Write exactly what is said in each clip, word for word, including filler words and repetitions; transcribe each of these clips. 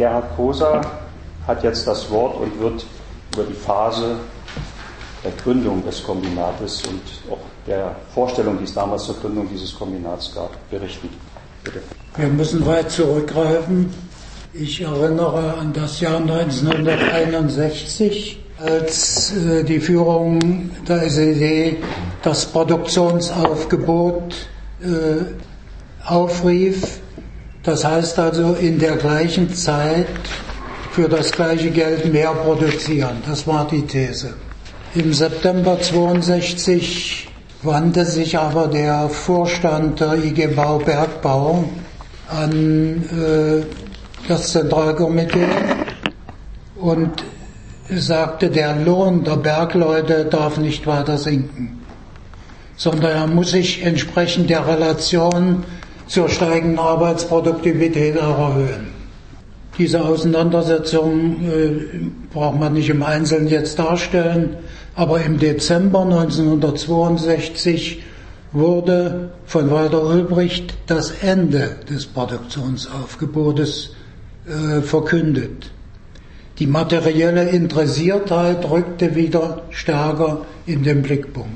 Gerhard Koser hat jetzt das Wort und wird über die Phase der Gründung des Kombinates und auch der Vorstellung, die es damals zur Gründung dieses Kombinats gab, berichten. Bitte. Wir müssen weit zurückgreifen. Ich erinnere an das Jahr neunzehnhunderteinundsechzig, als äh, die Führung der S E D das Produktionsaufgebot äh, aufrief. Das heißt also in der gleichen Zeit für das gleiche Geld mehr produzieren. Das war die These. Im September zweiundsechzig wandte sich aber der Vorstand der I G Bau Bergbau an äh, das Zentralkomitee und sagte, der Lohn der Bergleute darf nicht weiter sinken, sondern er muss sich entsprechend der Relation zur steigenden Arbeitsproduktivität erhöhen. Diese Auseinandersetzung äh, braucht man nicht im Einzelnen jetzt darstellen, aber im Dezember neunzehnhundertzweiundsechzig wurde von Walter Ulbricht das Ende des Produktionsaufgebotes äh, verkündet. Die materielle Interessiertheit rückte wieder stärker in den Blickpunkt.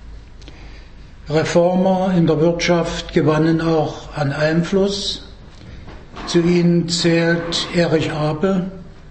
Reformer in der Wirtschaft gewannen auch an Einfluss. Zu ihnen zählt Erich Abel,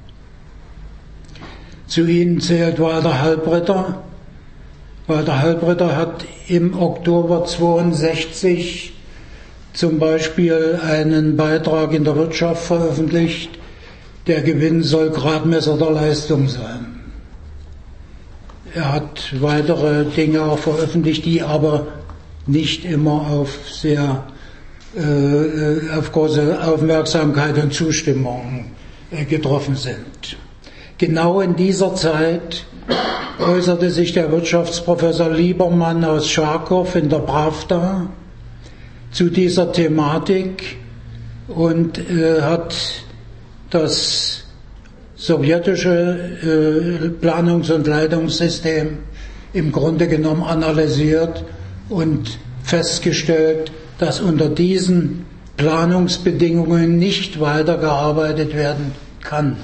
zu ihnen zählt Walter Halbritter. Walter Halbritter hat im Oktober zweiundsechzig zum Beispiel einen Beitrag in der Wirtschaft veröffentlicht, der Gewinn soll Gradmesser der Leistung sein. Er hat weitere Dinge auch veröffentlicht, die aber nicht immer auf sehr äh, auf große Aufmerksamkeit und Zustimmung äh, getroffen sind. Genau in dieser Zeit äußerte sich der Wirtschaftsprofessor Liebermann aus Charkow in der Pravda zu dieser Thematik und äh, hat das sowjetische äh, Planungs- und Leitungssystem im Grunde genommen analysiert und festgestellt, dass unter diesen Planungsbedingungen nicht weitergearbeitet werden kann.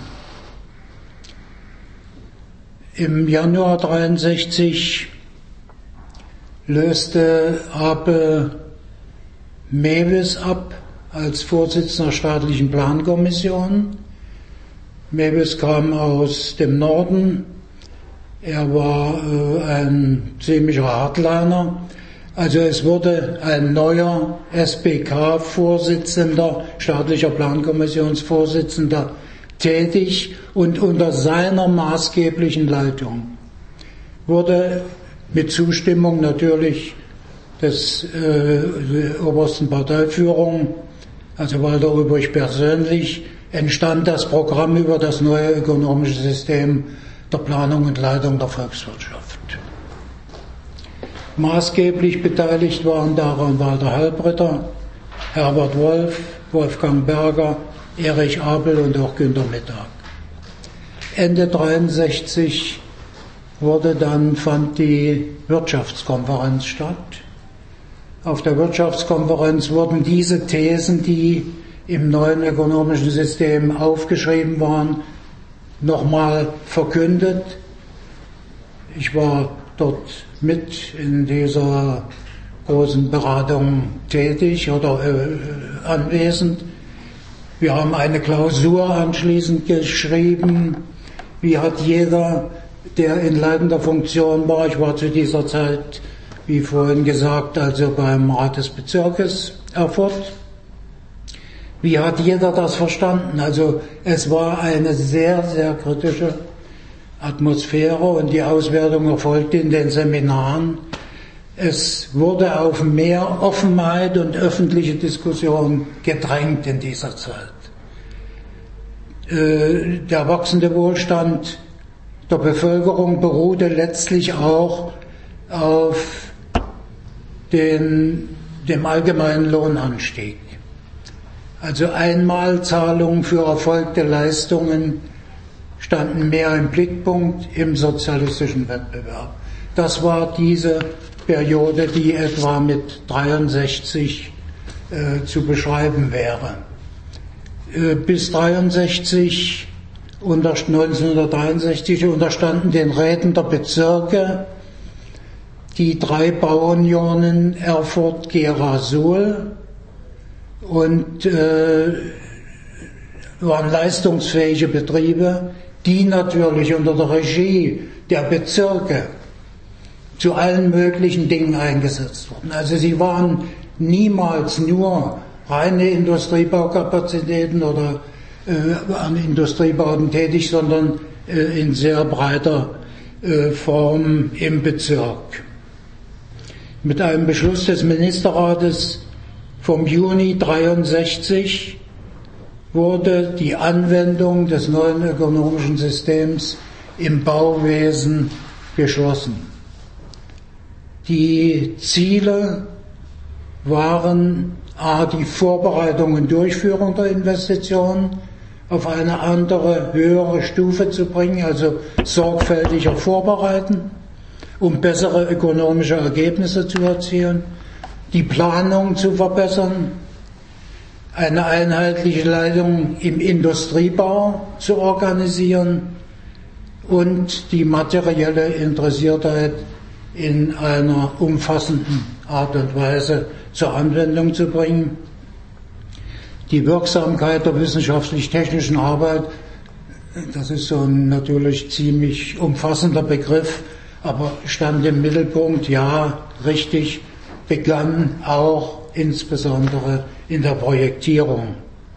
Im Januar neunzehnhundertdreiundsechzig löste Abel Mewis ab als Vorsitzender der staatlichen Plankommission. Mewis kam aus dem Norden. Er war äh, ein ziemlicher Hardliner. Also es wurde ein neuer S P K-Vorsitzender, staatlicher Plankommissionsvorsitzender, tätig und unter seiner maßgeblichen Leitung wurde mit Zustimmung natürlich des äh, obersten Parteiführung, also Walter Ulbricht persönlich, entstand das Programm über das neue ökonomische System der Planung und Leitung der Volkswirtschaft. Maßgeblich beteiligt waren daran Walter Halbritter, Herbert Wolf, Wolfgang Berger, Erich Abel und auch Günter Mittag. Ende neunzehnhundertdreiundsechzig wurde dann, fand die Wirtschaftskonferenz statt. Auf der Wirtschaftskonferenz wurden diese Thesen, die im neuen ökonomischen System aufgeschrieben waren, nochmal verkündet. Ich war dort mit in dieser großen Beratung tätig oder äh, anwesend. Wir haben eine Klausur anschließend geschrieben. Wie hat jeder, der in leitender Funktion war, ich war zu dieser Zeit, wie vorhin gesagt, also beim Rat des Bezirkes Erfurt, wie hat jeder das verstanden? Also es war eine sehr, sehr kritische Atmosphäre und die Auswertung erfolgte in den Seminaren. Es wurde auf mehr Offenheit und öffentliche Diskussion gedrängt in dieser Zeit. Der wachsende Wohlstand der Bevölkerung beruhte letztlich auch auf den, dem allgemeinen Lohnanstieg. Also Einmalzahlungen für erfolgte Leistungen standen mehr im Blickpunkt im sozialistischen Wettbewerb. Das war diese Periode, die etwa mit dreiundsechzig äh, zu beschreiben wäre. bis dreiundsechzig, neunzehnhundertdreiundsechzig unterstanden den Räten der Bezirke die drei Bauunionen Erfurt, Gera, Suhl und äh, waren leistungsfähige Betriebe, die natürlich unter der Regie der Bezirke zu allen möglichen Dingen eingesetzt wurden. Also sie waren niemals nur reine Industriebaukapazitäten oder äh, an Industriebauten tätig, sondern äh, in sehr breiter äh, Form im Bezirk. Mit einem Beschluss des Ministerrates vom Juni dreiundsechzig wurde die Anwendung des neuen ökonomischen Systems im Bauwesen beschlossen. Die Ziele waren a. die Vorbereitung und Durchführung der Investitionen auf eine andere, höhere Stufe zu bringen, also sorgfältiger vorbereiten, um bessere ökonomische Ergebnisse zu erzielen, die Planung zu verbessern, eine einheitliche Leitung im Industriebau zu organisieren und die materielle Interessiertheit in einer umfassenden Art und Weise zur Anwendung zu bringen. Die Wirksamkeit der wissenschaftlich-technischen Arbeit, das ist so ein natürlich ziemlich umfassender Begriff, aber stand im Mittelpunkt, ja, richtig, begann auch insbesondere in der Projektierung.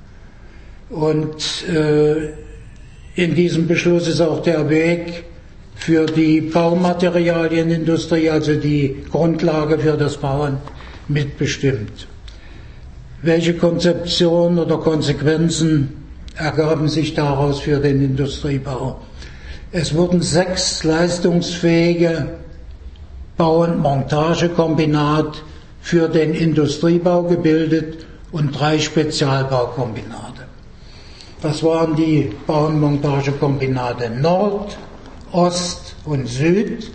Und äh, in diesem Beschluss ist auch der Weg für die Baumaterialienindustrie, also die Grundlage für das Bauen, mitbestimmt. Welche Konzeptionen oder Konsequenzen ergaben sich daraus für den Industriebau? Es wurden sechs leistungsfähige Bau- und Montagekombinate für den Industriebau gebildet und drei Spezialbaukombinate. Das waren die Bau- und Montagekombinate Nord, Ost und Süd.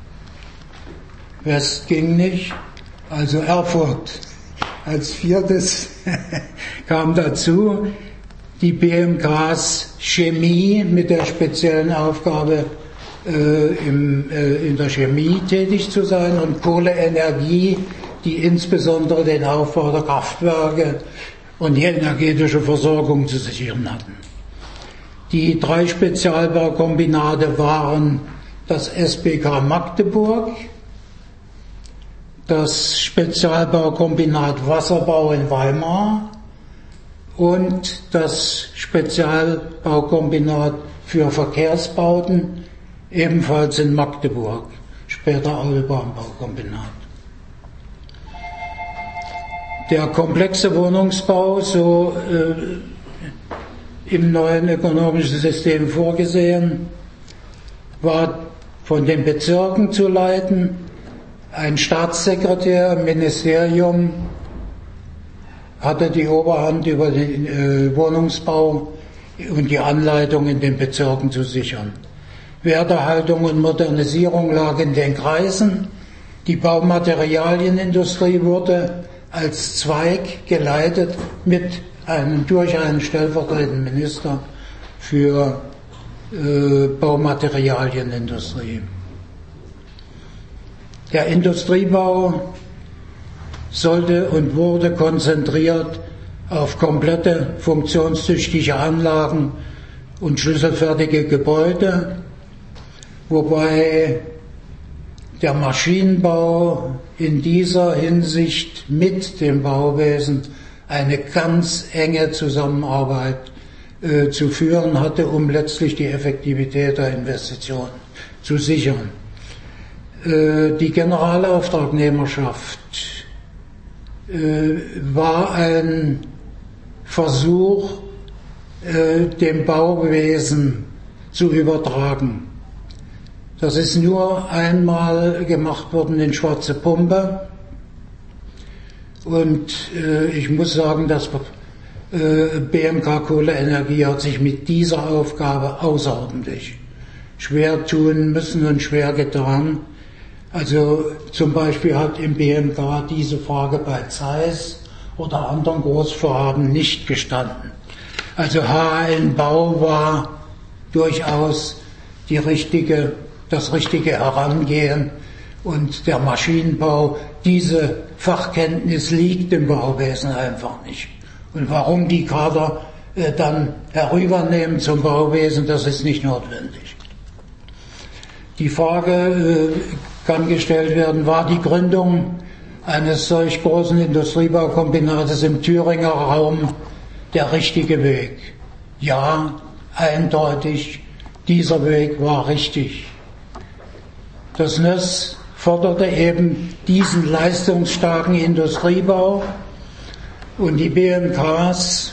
West ging nicht, also Erfurt als viertes kam dazu. Die B M Ks Chemie mit der speziellen Aufgabe, äh, im, äh, in der Chemie tätig zu sein, und Kohleenergie, die insbesondere den Aufbau der Kraftwerke und die energetische Versorgung zu sichern hatten. Die drei Spezialbaukombinate waren das S B K Magdeburg, das Spezialbaukombinat Wasserbau in Weimar und das Spezialbaukombinat für Verkehrsbauten, ebenfalls in Magdeburg, später Autobahnbaukombinat. Der komplexe Wohnungsbau, so äh, im neuen ökonomischen System vorgesehen, war von den Bezirken zu leiten. Ein Staatssekretär im Ministerium hatte die Oberhand über den äh, Wohnungsbau und die Anleitung in den Bezirken zu sichern. Werterhaltung und Modernisierung lag in den Kreisen. Die Baumaterialienindustrie wurde als Zweig geleitet mit einem, durch einen stellvertretenden Minister für äh, Baumaterialienindustrie. Der Industriebau sollte und wurde konzentriert auf komplette funktionstüchtige Anlagen und schlüsselfertige Gebäude, wobei der Maschinenbau in dieser Hinsicht mit dem Bauwesen eine ganz enge Zusammenarbeit äh, zu führen hatte, um letztlich die Effektivität der Investitionen zu sichern. Äh, die Generalauftragnehmerschaft äh, war ein Versuch, äh, dem Bauwesen zu übertragen. Das ist nur einmal gemacht worden in Schwarze Pumpe. Und äh, ich muss sagen, dass äh, B M K Kohleenergie hat sich mit dieser Aufgabe außerordentlich schwer tun müssen und schwer getan. Also zum Beispiel hat im B M K diese Frage bei Zeiss oder anderen Großvorhaben nicht gestanden. Also H N Bau war durchaus die richtige, das richtige Herangehen, und der Maschinenbau, diese Fachkenntnis liegt im Bauwesen einfach nicht. Und warum die Kader äh, dann herübernehmen zum Bauwesen, das ist nicht notwendig. Die Frage äh, kann gestellt werden, war die Gründung eines solch großen Industriebaukombinates im Thüringer Raum der richtige Weg? Ja, eindeutig, dieser Weg war richtig. Das N Ö S forderte eben diesen leistungsstarken Industriebau, und die B M Ks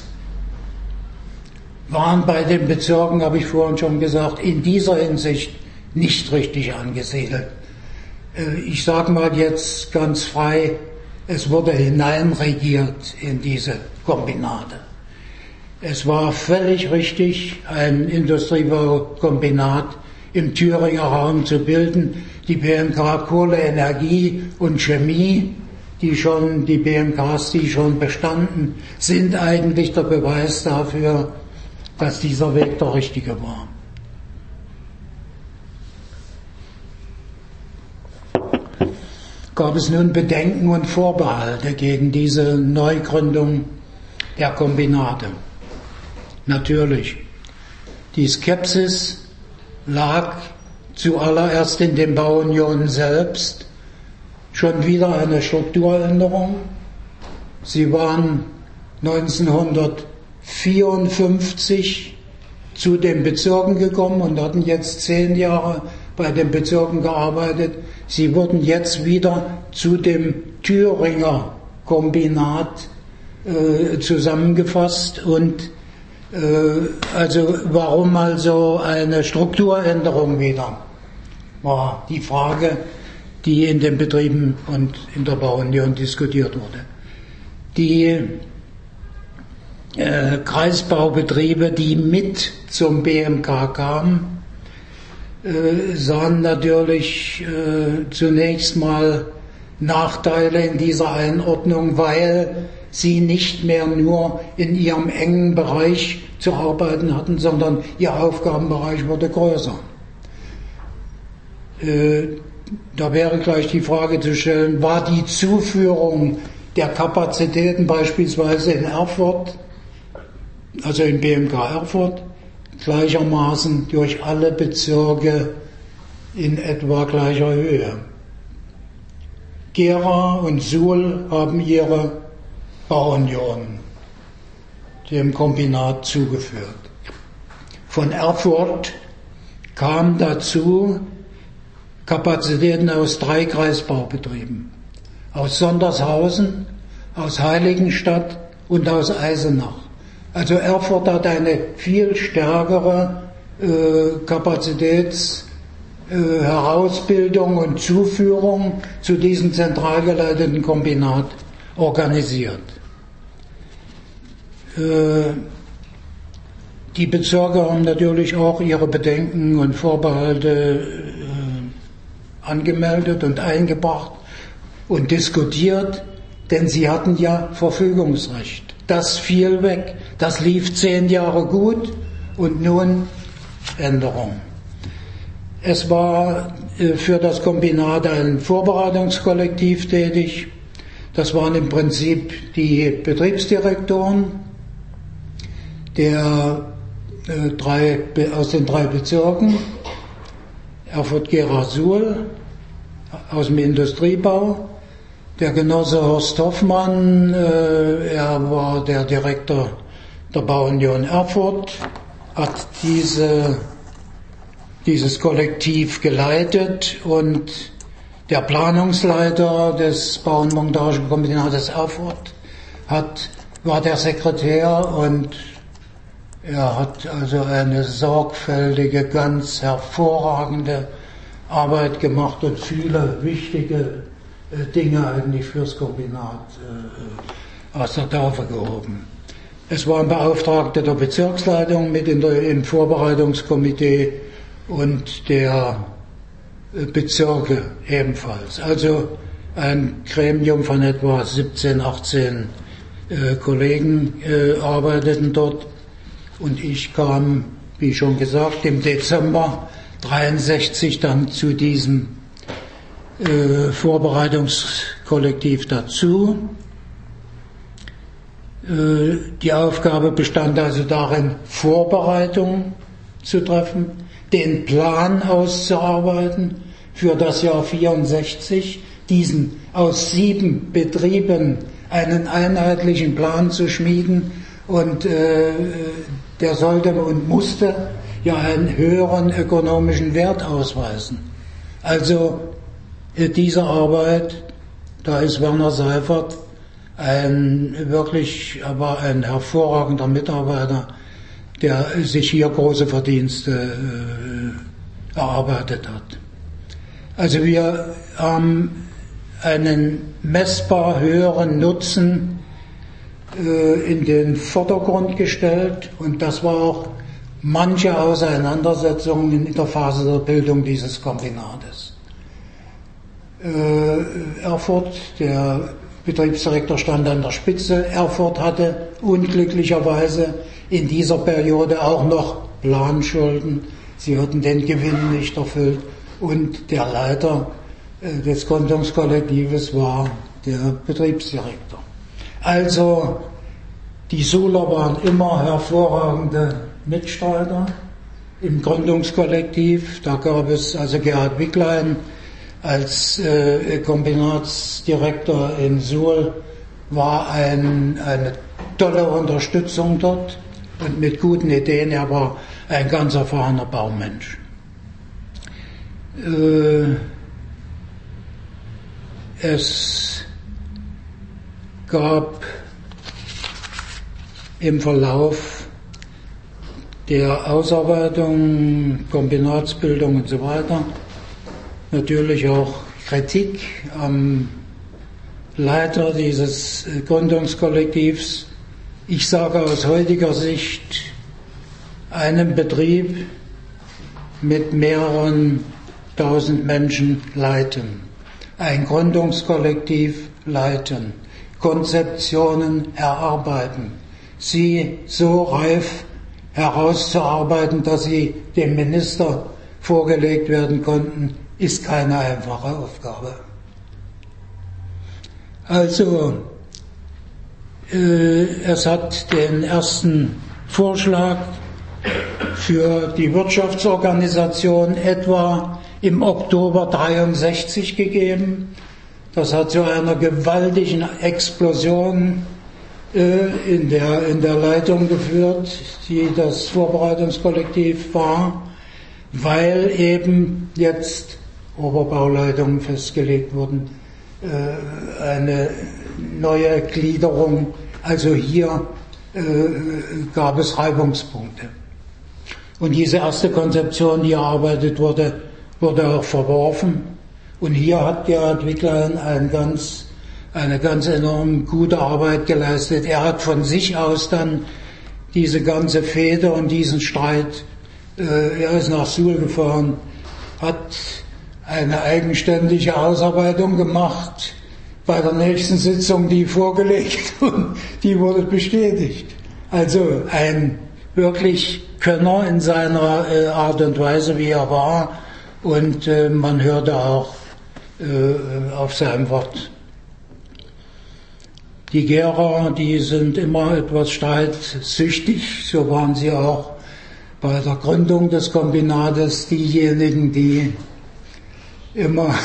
waren bei den Bezirken, habe ich vorhin schon gesagt, in dieser Hinsicht nicht richtig angesiedelt. Ich sage mal jetzt ganz frei, es wurde hineinregiert in diese Kombinate. Es war völlig richtig, ein Industriebaukombinat im Thüringer Raum zu bilden. Die B M K Kohle, Energie und Chemie, die schon, die B M Ks, die schon bestanden, sind eigentlich der Beweis dafür, dass dieser Weg der richtige war. Gab es nun Bedenken und Vorbehalte gegen diese Neugründung der Kombinate? Natürlich. Die Skepsis lag zuallererst in den Bauunionen selbst. Schon wieder eine Strukturänderung. Sie waren neunzehnhundertvierundfünfzig zu den Bezirken gekommen und hatten jetzt zehn Jahre bei den Bezirken gearbeitet. Sie wurden jetzt wieder zu dem Thüringer Kombinat äh, zusammengefasst, und äh, also warum also eine Strukturänderung wieder, war die Frage, die in den Betrieben und in der Bauunion diskutiert wurde. Die äh, Kreisbaubetriebe, die mit zum B M K kamen, äh, sahen natürlich äh, zunächst mal Nachteile in dieser Einordnung, weil sie nicht mehr nur in ihrem engen Bereich zu arbeiten hatten, sondern ihr Aufgabenbereich wurde größer. Äh, Da wäre gleich die Frage zu stellen, war die Zuführung der Kapazitäten beispielsweise in Erfurt, also in B M K Erfurt, gleichermaßen durch alle Bezirke in etwa gleicher Höhe? Gera und Suhl haben ihre Bauunion dem Kombinat zugeführt. Von Erfurt kam dazu Kapazitäten aus drei Kreisbaubetrieben, aus Sondershausen, aus Heiligenstadt und aus Eisenach. Also Erfurt hat eine viel stärkere äh, Kapazitätsherausbildung äh, und Zuführung zu diesem zentral geleiteten Kombinat organisiert. Äh, die Bezirke haben natürlich auch ihre Bedenken und Vorbehalte angemeldet und eingebracht und diskutiert, denn sie hatten ja Verfügungsrecht. Das fiel weg. Das lief zehn Jahre gut und nun Änderung. Es war für das Kombinat ein Vorbereitungskollektiv tätig. Das waren im Prinzip die Betriebsdirektoren der äh, drei, aus den drei Bezirken, Erfurt, Gera, Suhl, aus dem Industriebau. Der Genosse Horst Hoffmann, äh, er war der Direktor der Bauunion Erfurt, hat diese, dieses Kollektiv geleitet, und der Planungsleiter des Bau- und Montagekombinates Erfurt hat, war der Sekretär, und er hat also eine sorgfältige, ganz hervorragende Arbeit gemacht und viele wichtige äh, Dinge eigentlich fürs Kombinat äh, aus der Taufe gehoben. Es waren Beauftragte der Bezirksleitung mit in der, im Vorbereitungskomitee und der äh, Bezirke ebenfalls. Also ein Gremium von etwa siebzehn, achtzehn äh, Kollegen äh, arbeiteten dort. und ich kam, wie schon gesagt, im Dezember dreiundsechzig dann zu diesem äh, Vorbereitungskollektiv dazu. Äh, die Aufgabe bestand also darin, Vorbereitungen zu treffen, den Plan auszuarbeiten für das Jahr vierundsechzig, diesen aus sieben Betrieben einen einheitlichen Plan zu schmieden, und äh, der sollte und musste ja einen höheren ökonomischen Wert ausweisen. Also äh, diese Arbeit, da ist Werner Seifert ein wirklich, aber ein hervorragender Mitarbeiter, der sich hier große Verdienste äh, erarbeitet hat. Also wir haben einen messbar höheren Nutzen äh, in den Vordergrund gestellt, und das war auch manche Auseinandersetzungen in der Phase der Bildung dieses Kombinates. Äh, Erfurt, der Betriebsdirektor, stand an der Spitze. Erfurt hatte unglücklicherweise in dieser Periode auch noch Planschulden. Sie hatten den Gewinn nicht erfüllt, und der Leiter äh, des Gründungskollektives war der Betriebsdirektor. Also die Suhler waren immer hervorragende Mitstreiter im Gründungskollektiv. Da gab es also Gerhard Wicklein als äh, Kombinatsdirektor in Suhl, war ein, eine tolle Unterstützung dort und mit guten Ideen. Er war ein ganz erfahrener Baumensch. Äh, es gab im Verlauf der Ausarbeitung, Kombinatsbildung und so weiter natürlich auch Kritik am Leiter dieses Gründungskollektivs. Ich sage aus heutiger Sicht, einen Betrieb mit mehreren tausend Menschen leiten, ein Gründungskollektiv leiten, Konzeptionen erarbeiten, sie so reif herauszuarbeiten, dass sie dem Minister vorgelegt werden konnten, ist keine einfache Aufgabe. Also, äh, es hat den ersten Vorschlag für die Wirtschaftsorganisation etwa im Oktober dreiundsechzig gegeben. Das hat zu einer gewaltigen Explosion äh, in der, in der Leitung geführt, die das Vorbereitungskollektiv war, weil eben jetzt Oberbauleitungen festgelegt wurden, äh, eine neue Gliederung, also hier äh, gab es Reibungspunkte. Und diese erste Konzeption, die erarbeitet wurde, wurde auch verworfen. Und hier hat Gerhard Wicklein ein ganz, eine ganz enorm gute Arbeit geleistet. Er hat von sich aus dann diese ganze Fehde und diesen Streit, äh, er ist nach Suhl gefahren, hat eine eigenständige Ausarbeitung gemacht, bei der nächsten Sitzung die vorgelegt, und die wurde bestätigt. Also ein wirklich Könner in seiner äh, Art und Weise, wie er war, und äh, man hörte auch äh, auf sein Wort. Die Gera, die sind immer etwas streitsüchtig, so waren sie auch bei der Gründung des Kombinates diejenigen, die immer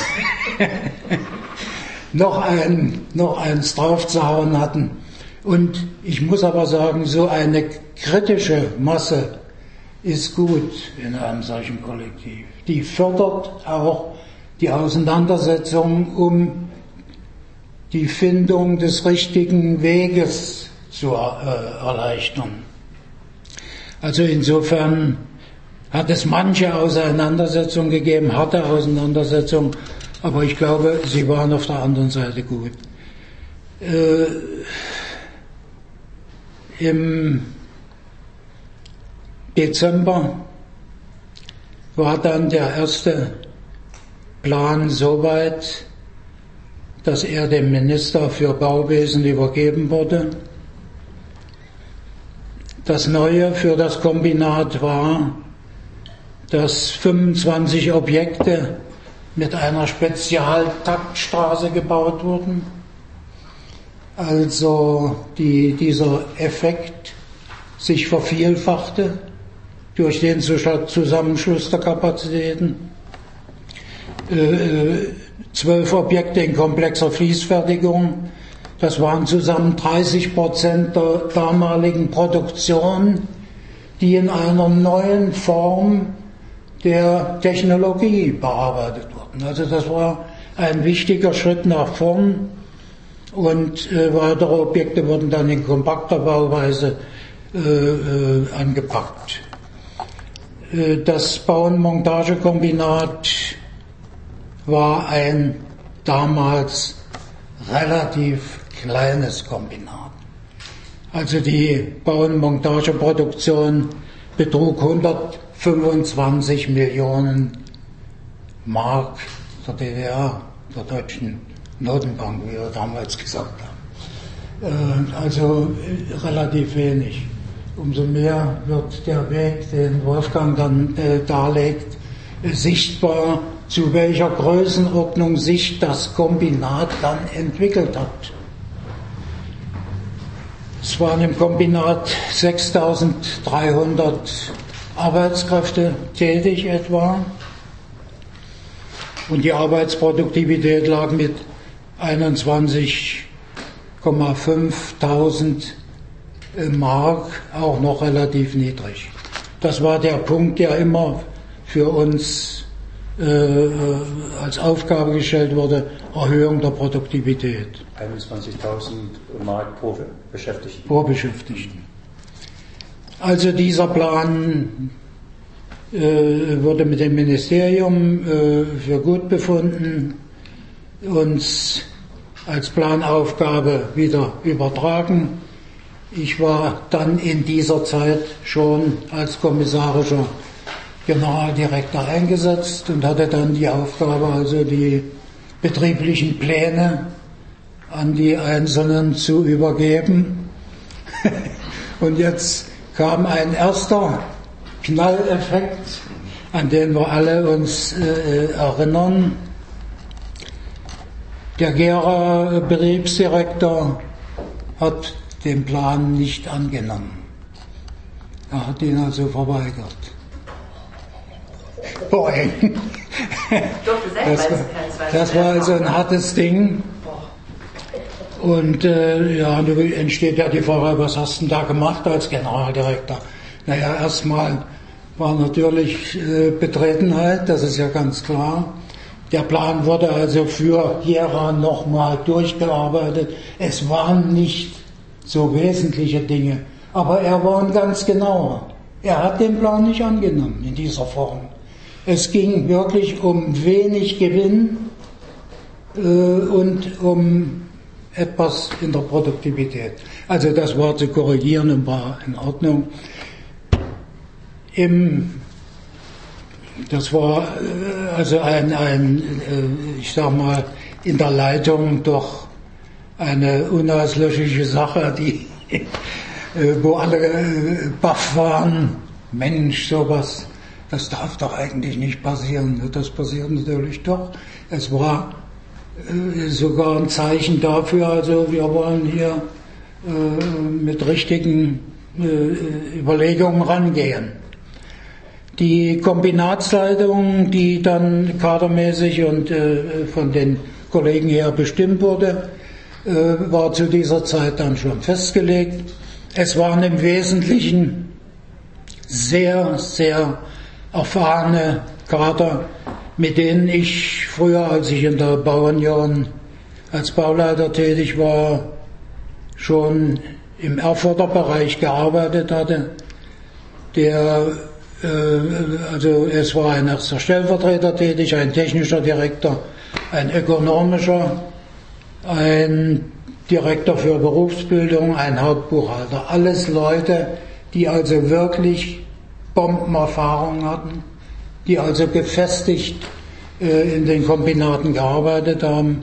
noch ein, noch eins draufzuhauen hatten. Und ich muss aber sagen, so eine kritische Masse ist gut in einem solchen Kollektiv. Die fördert auch die Auseinandersetzung, um die Findung des richtigen Weges zu äh, erleichtern. Also insofern hat es manche Auseinandersetzungen gegeben, harte Auseinandersetzungen, aber ich glaube, sie waren auf der anderen Seite gut. Äh, Im Dezember war dann der erste Plan soweit, dass er dem Minister für Bauwesen übergeben wurde. Das Neue für das Kombinat war, dass fünfundzwanzig Objekte mit einer Spezialtaktstraße gebaut wurden. Also die, dieser Effekt sich vervielfachte durch den Zusammenschluss der Kapazitäten. Äh, zwölf Objekte in komplexer Fließfertigung, das waren zusammen dreißig Prozent der damaligen Produktion, die in einer neuen Form der Technologie bearbeitet wurden. Also das war ein wichtiger Schritt nach vorn, und äh, weitere Objekte wurden dann in kompakter Bauweise äh, äh, angepackt. Äh, das Bau- und Montagekombinat war ein damals relativ kleines Kombinat. Also die Bau- und Montageproduktion betrug hundertfünfundzwanzig Millionen Mark der D D R, der Deutschen Notenbank, wie wir damals gesagt haben. Also relativ wenig. Umso mehr wird der Weg, den Wolfgang dann äh, darlegt, äh, sichtbar, zu welcher Größenordnung sich das Kombinat dann entwickelt hat. Es waren im Kombinat sechstausenddreihundert Arbeitskräfte tätig etwa, und die Arbeitsproduktivität lag mit einundzwanzig Komma fünftausend Mark auch noch relativ niedrig. Das war der Punkt, der immer für uns äh, als Aufgabe gestellt wurde: Erhöhung der Produktivität. einundzwanzigtausend Mark pro Beschäftigten. Pro Beschäftigten. Also dieser Plan äh, wurde mit dem Ministerium äh, für gut befunden, uns als Planaufgabe wieder übertragen. Ich war dann in dieser Zeit schon als kommissarischer Generaldirektor eingesetzt und hatte dann die Aufgabe, also die betrieblichen Pläne an die Einzelnen zu übergeben. Und jetzt kam ein erster Knalleffekt, an den wir alle uns äh, erinnern. Der Gera Betriebsdirektor hat den Plan nicht angenommen. Er hat ihn also verweigert. Boing. Das, das war also ein hartes Ding. Und äh, ja, da entsteht ja die Frage, was hast du denn da gemacht als Generaldirektor? Naja, erstmal war natürlich äh, Betretenheit, das ist ja ganz klar. Der Plan wurde also für Gera nochmal durchgearbeitet. Es waren nicht so wesentliche Dinge, aber er war ein ganz genauer. Er hat den Plan nicht angenommen in dieser Form. Es ging wirklich um wenig Gewinn äh, und um etwas in der Produktivität. Also das war zu korrigieren und war in Ordnung. Im, das war äh, also ein, ein äh, ich sag mal, in der Leitung doch eine unauslöschliche Sache, die, äh, wo alle äh, baff waren. Mensch, sowas, das darf doch eigentlich nicht passieren. Das passiert natürlich doch. Es war äh, sogar ein Zeichen dafür, also wir wollen hier äh, mit richtigen äh, Überlegungen rangehen. Die Kombinatsleitung, die dann kadermäßig und äh, von den Kollegen her bestimmt wurde, äh, war zu dieser Zeit dann schon festgelegt. Es waren im Wesentlichen sehr, sehr erfahrene Kader, mit denen ich früher, als ich in der Bauunion als Bauleiter tätig war, schon im Erfurter Bereich gearbeitet hatte. Der, äh, also es war ein erster Stellvertreter tätig, ein technischer Direktor, ein ökonomischer, ein Direktor für Berufsbildung, ein Hauptbuchhalter. Alles Leute, die also wirklich Bombenerfahrung hatten, die also gefestigt äh, in den Kombinaten gearbeitet haben.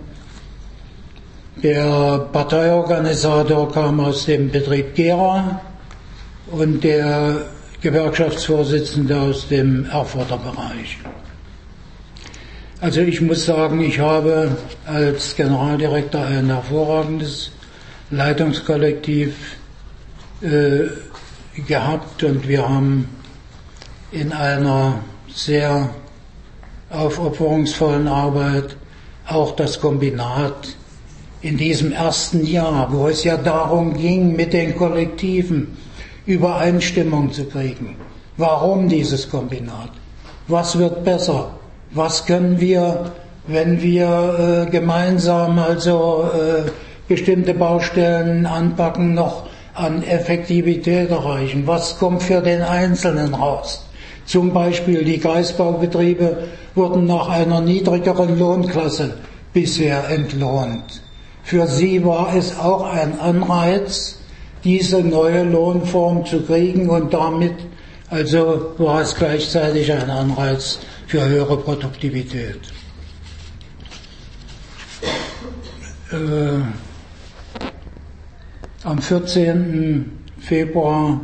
Der Parteiorganisator kam aus dem Betrieb Gera, und der Gewerkschaftsvorsitzende aus dem Erfurter Bereich. Also ich muss sagen, ich habe als Generaldirektor ein hervorragendes Leitungskollektiv äh, gehabt und wir haben in einer sehr aufopferungsvollen Arbeit auch das Kombinat in diesem ersten Jahr, wo es ja darum ging, mit den Kollektiven Übereinstimmung zu kriegen. Warum dieses Kombinat? Was wird besser? Was können wir, wenn wir äh, gemeinsam also äh, bestimmte Baustellen anpacken, noch an Effektivität erreichen? Was kommt für den Einzelnen raus? Zum Beispiel die Kreisbaubetriebe wurden nach einer niedrigeren Lohnklasse bisher entlohnt. Für sie war es auch ein Anreiz, diese neue Lohnform zu kriegen und damit also war es gleichzeitig ein Anreiz für höhere Produktivität. Äh, am vierzehnten Februar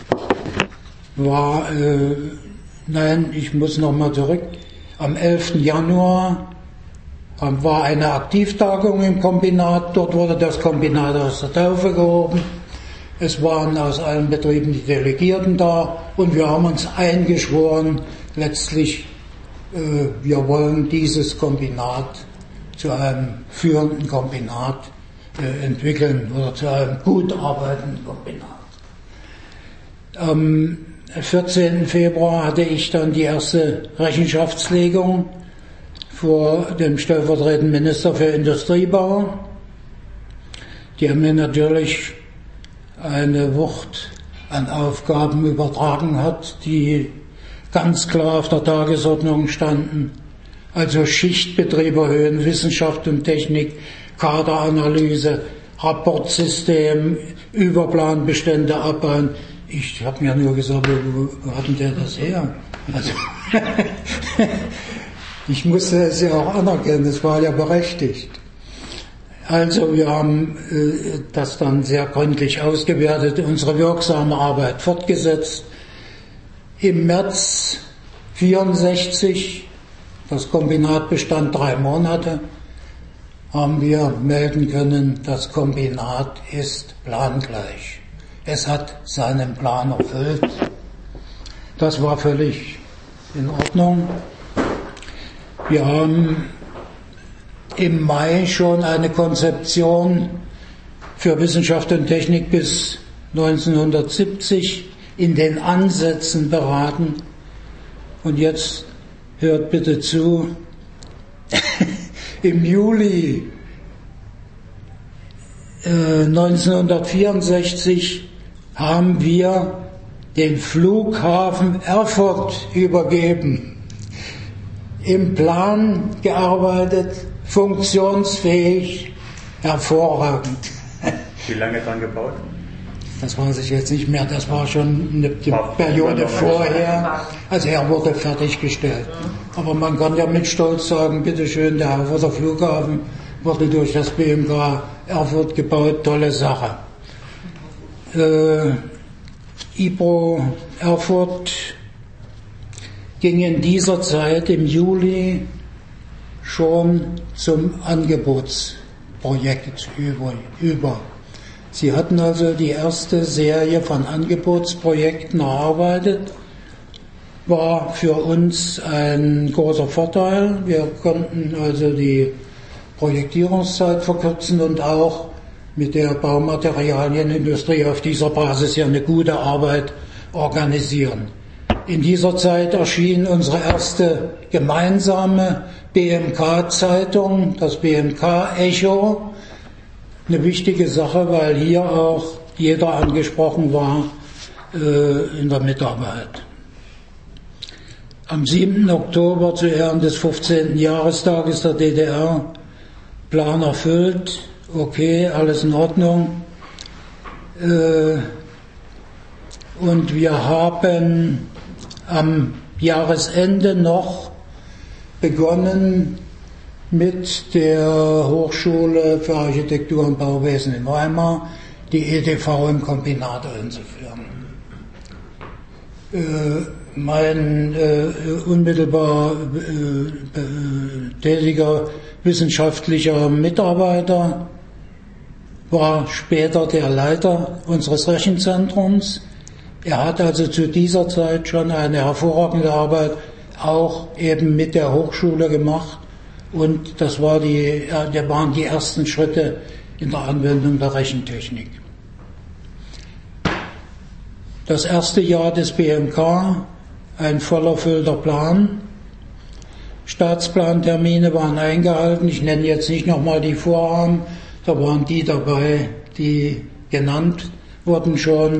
war, äh, nein, ich muss nochmal zurück, am elften Januar war eine Aktivtagung im Kombinat, dort wurde das Kombinat aus der Taufe gehoben. Es waren aus allen Betrieben die Delegierten da und wir haben uns eingeschworen, letztlich, äh, wir wollen dieses Kombinat zu einem führenden Kombinat äh, entwickeln oder zu einem gut arbeitenden Kombinat. Am vierzehnten Februar hatte ich dann die erste Rechenschaftslegung vor dem stellvertretenden Minister für Industriebau, der mir natürlich eine Wucht an Aufgaben übertragen hat, die ganz klar auf der Tagesordnung standen. Also Schichtbetrieb erhöhen, Wissenschaft und Technik, Kaderanalyse, Rapportsystem, Überplanbestände abbauen. Ich habe mir nur gesagt, wo, wo hat denn der das her? Also ich musste es ja auch anerkennen, es war ja berechtigt. Also wir haben äh, das dann sehr gründlich ausgewertet, unsere wirksame Arbeit fortgesetzt. Im März vierundsechzig, das Kombinat bestand drei Monate, haben wir melden können, das Kombinat ist plangleich. Es hat seinen Plan erfüllt. Das war völlig in Ordnung. Wir haben im Mai schon eine Konzeption für Wissenschaft und Technik bis neunzehnhundertsiebzig in den Ansätzen beraten. Und jetzt hört bitte zu, im Juli äh, neunzehnhundertvierundsechzig haben wir den Flughafen Erfurt übergeben, im Plan gearbeitet, funktionsfähig, hervorragend. Wie lange dran gebaut? Das weiß ich jetzt nicht mehr, das war schon eine Periode vorher, also er wurde fertiggestellt. Aber man kann ja mit Stolz sagen, bitteschön, der Erfurter Flughafen wurde durch das B M K Erfurt gebaut, tolle Sache. Äh, I P R O Erfurt ging in dieser Zeit im Juli schon zum Angebotsprojekt über. über. Sie hatten also die erste Serie von Angebotsprojekten erarbeitet, war für uns ein großer Vorteil. Wir konnten also die Projektierungszeit verkürzen und auch mit der Baumaterialienindustrie auf dieser Basis ja eine gute Arbeit organisieren. In dieser Zeit erschien unsere erste gemeinsame B M K-Zeitung, das B M K-Echo. Eine wichtige Sache, weil hier auch jeder angesprochen war äh, in der Mitarbeit. Am siebten Oktober zu Ehren des fünfzehnten Jahrestages der D D R, Plan erfüllt, okay, alles in Ordnung. Äh, und wir haben am Jahresende noch begonnen, mit der Hochschule für Architektur und Bauwesen in Weimar die E D V im Kombinat einzuführen. Mein äh, unmittelbar äh, tätiger wissenschaftlicher Mitarbeiter war später der Leiter unseres Rechenzentrums. Er hat also zu dieser Zeit schon eine hervorragende Arbeit auch eben mit der Hochschule gemacht und das war die, das waren die ersten Schritte in der Anwendung der Rechentechnik. Das erste Jahr des B M K, ein voll erfüllter Plan. Staatsplantermine waren eingehalten. Ich nenne jetzt nicht nochmal die Vorhaben, da waren die dabei, die genannt wurden schon.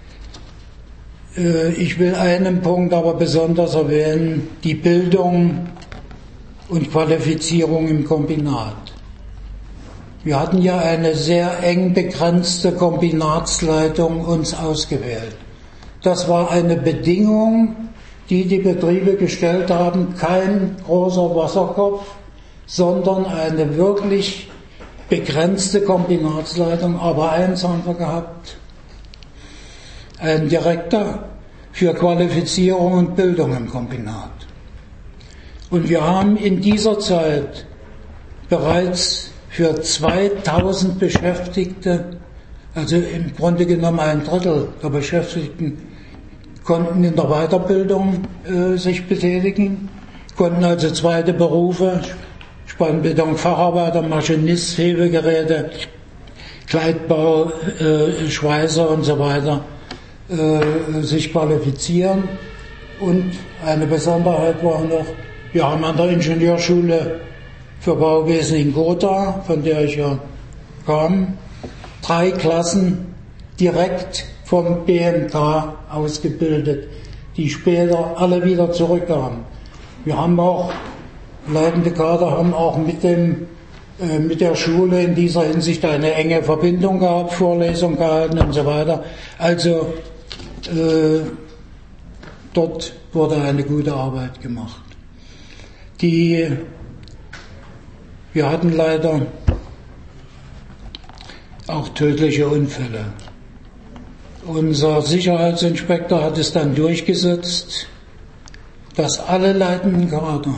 Ich will einen Punkt aber besonders erwähnen, die Bildung und Qualifizierung im Kombinat. Wir hatten ja eine sehr eng begrenzte Kombinatsleitung uns ausgewählt. Das war eine Bedingung, die die Betriebe gestellt haben, kein großer Wasserkopf, sondern eine wirklich begrenzte Kombinatsleitung. Aber eins haben wir gehabt, ein Direktor für Qualifizierung und Bildung im Kombinat. Und wir haben in dieser Zeit bereits für zweitausend Beschäftigte, also im Grunde genommen ein Drittel der Beschäftigten, konnten in der Weiterbildung äh, sich betätigen, konnten also zweite Berufe, Spannbildung, Facharbeiter, Maschinist, Hebegeräte, Kleidbau, äh, Schweißer und so weiter, äh, sich qualifizieren. Und eine Besonderheit war noch, wir haben an der Ingenieurschule für Bauwesen in Gotha, von der ich ja kam, drei Klassen direkt vom B M K ausgebildet, die später alle wieder zurückkamen. Wir haben auch, leitende Kader haben auch mit dem, äh, mit der Schule in dieser Hinsicht eine enge Verbindung gehabt, Vorlesungen gehalten und so weiter. Also, äh, dort wurde eine gute Arbeit gemacht. Die, wir hatten leider auch tödliche Unfälle. Unser Sicherheitsinspektor hat es dann durchgesetzt, dass alle leitenden Kader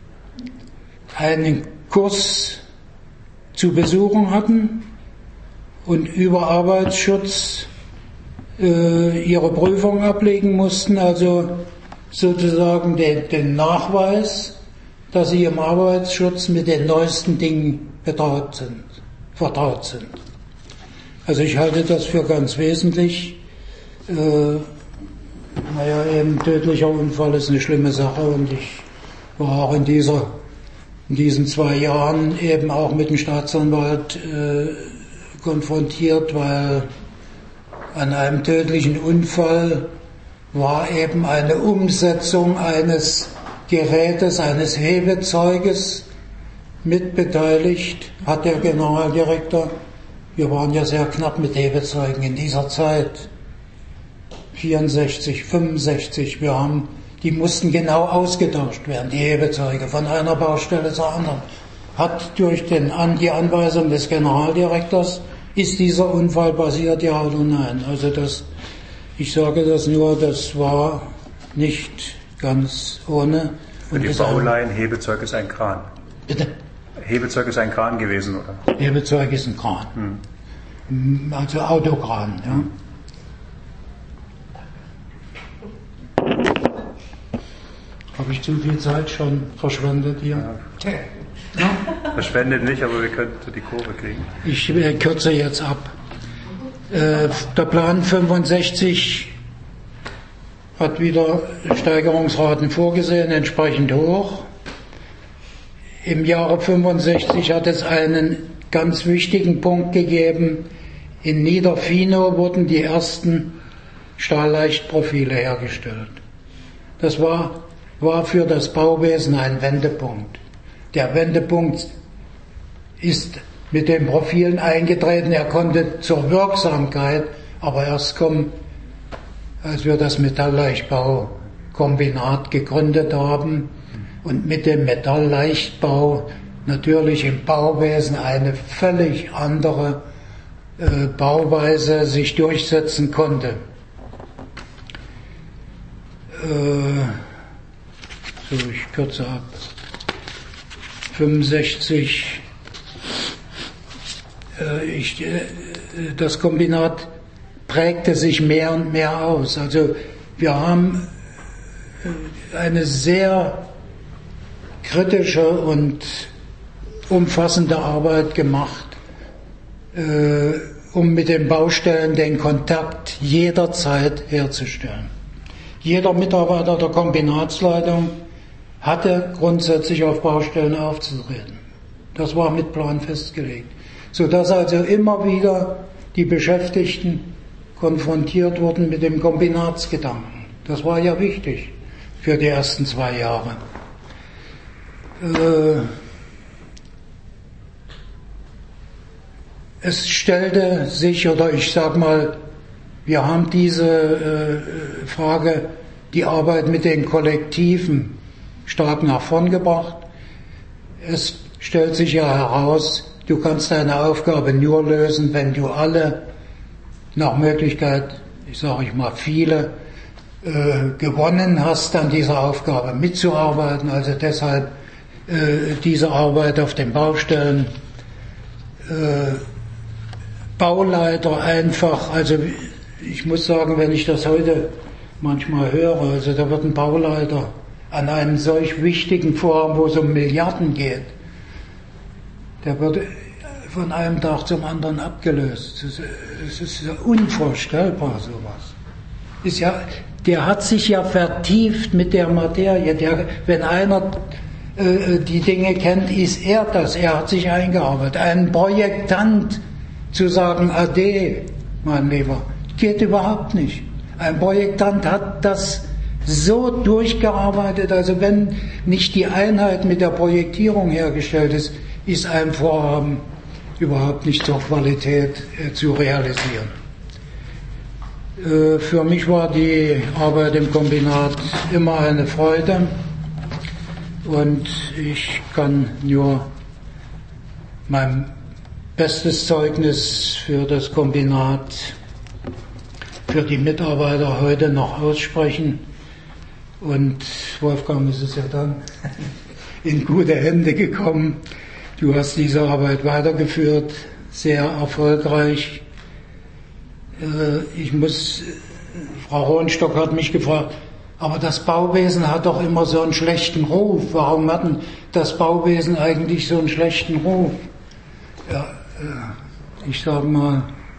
einen Kurs zu besuchen hatten und über Arbeitsschutz äh, ihre Prüfung ablegen mussten, also sozusagen den, den Nachweis, dass sie im Arbeitsschutz mit den neuesten Dingen betraut sind, vertraut sind. Also ich halte das für ganz wesentlich. Äh, naja, eben tödlicher Unfall ist eine schlimme Sache und ich war auch in dieser, in diesen zwei Jahren eben auch mit dem Staatsanwalt äh, konfrontiert, weil an einem tödlichen Unfall war eben eine Umsetzung eines Gerätes, eines Hebezeuges mitbeteiligt, hat der Generaldirektor. Wir waren ja sehr knapp mit Hebezeugen in dieser Zeit. vierundsechzig, fünfundsechzig, wir haben, die mussten genau ausgetauscht werden, die Hebezeuge, von einer Baustelle zur anderen. Hat durch den, an die Anweisung des Generaldirektors, ist dieser Unfall passiert, ja oder nein? Also das, ich sage das nur, das war nicht ganz ohne. Für die Bauleihen, Hebezeug ist ein Kran. Bitte? Hebezeug ist ein Kran gewesen, oder? Hebezeug ist ein Kran. Hm. Also Autokran, ja. Hm. Habe ich zu viel Zeit schon verschwendet hier? Ja. Ja? Verschwendet nicht, aber wir könnten die Kurve kriegen. Ich äh, kürze jetzt ab. Äh, der Plan fünfundsechzig hat wieder Steigerungsraten vorgesehen, entsprechend hoch. Im Jahre fünfundsechzig hat es einen ganz wichtigen Punkt gegeben. In Niederfinow wurden die ersten Stahlleichtprofile hergestellt. Das war, war für das Bauwesen ein Wendepunkt. Der Wendepunkt ist mit den Profilen eingetreten. Er konnte zur Wirksamkeit aber erst kommen, als wir das Metallleichtbaukombinat gegründet haben und mit dem Metallleichtbau natürlich im Bauwesen eine völlig andere äh, Bauweise sich durchsetzen konnte. äh, so ich kürze ab, fünfundsechzig, äh, ich, äh, das Kombinat prägte sich mehr und mehr aus. Also wir haben eine sehr kritische und umfassende Arbeit gemacht, äh, um mit den Baustellen den Kontakt jederzeit herzustellen. Jeder Mitarbeiter der Kombinatsleitung hatte grundsätzlich auf Baustellen aufzutreten. Das war mit Plan festgelegt, sodass also immer wieder die Beschäftigten konfrontiert wurden mit dem Kombinatsgedanken. Das war ja wichtig für die ersten zwei Jahre. Äh, es stellte sich, oder ich sag mal, wir haben diese äh, Frage, die Arbeit mit den Kollektiven stark nach vorn gebracht. Es stellt sich ja heraus, du kannst deine Aufgabe nur lösen, wenn du alle, nach Möglichkeit, ich sage ich mal viele, äh, gewonnen hast, an dieser Aufgabe mitzuarbeiten. Also deshalb äh, diese Arbeit auf den Baustellen. Äh, Bauleiter einfach, also ich muss sagen, wenn ich das heute manchmal höre, also da wird ein Bauleiter an einem solch wichtigen Vorhaben, wo es um Milliarden geht, der wird von einem Tag zum anderen abgelöst. Das ist, das ist ja unvorstellbar, sowas. Ist ja, der hat sich ja vertieft mit der Materie. Der, wenn einer äh, die Dinge kennt, ist er das. Er hat sich eingearbeitet. Ein Projektant zu sagen, ade, mein Lieber, geht überhaupt nicht. Ein Projektant hat das so durchgearbeitet, also wenn nicht die Einheit mit der Projektierung hergestellt ist, ist ein Vorhaben überhaupt nicht zur Qualität äh, zu realisieren. Äh, für mich war die Arbeit im Kombinat immer eine Freude und ich kann nur mein bestes Zeugnis für das Kombinat, für die Mitarbeiter heute noch aussprechen. Und Wolfgang, ist es ja dann in gute Hände gekommen. Du hast diese Arbeit weitergeführt, sehr erfolgreich. Ich muss, Frau Hohenstock hat mich gefragt, aber das Bauwesen hat doch immer so einen schlechten Ruf. Warum hat denn das Bauwesen eigentlich so einen schlechten Ruf? Ja, ich sage mal,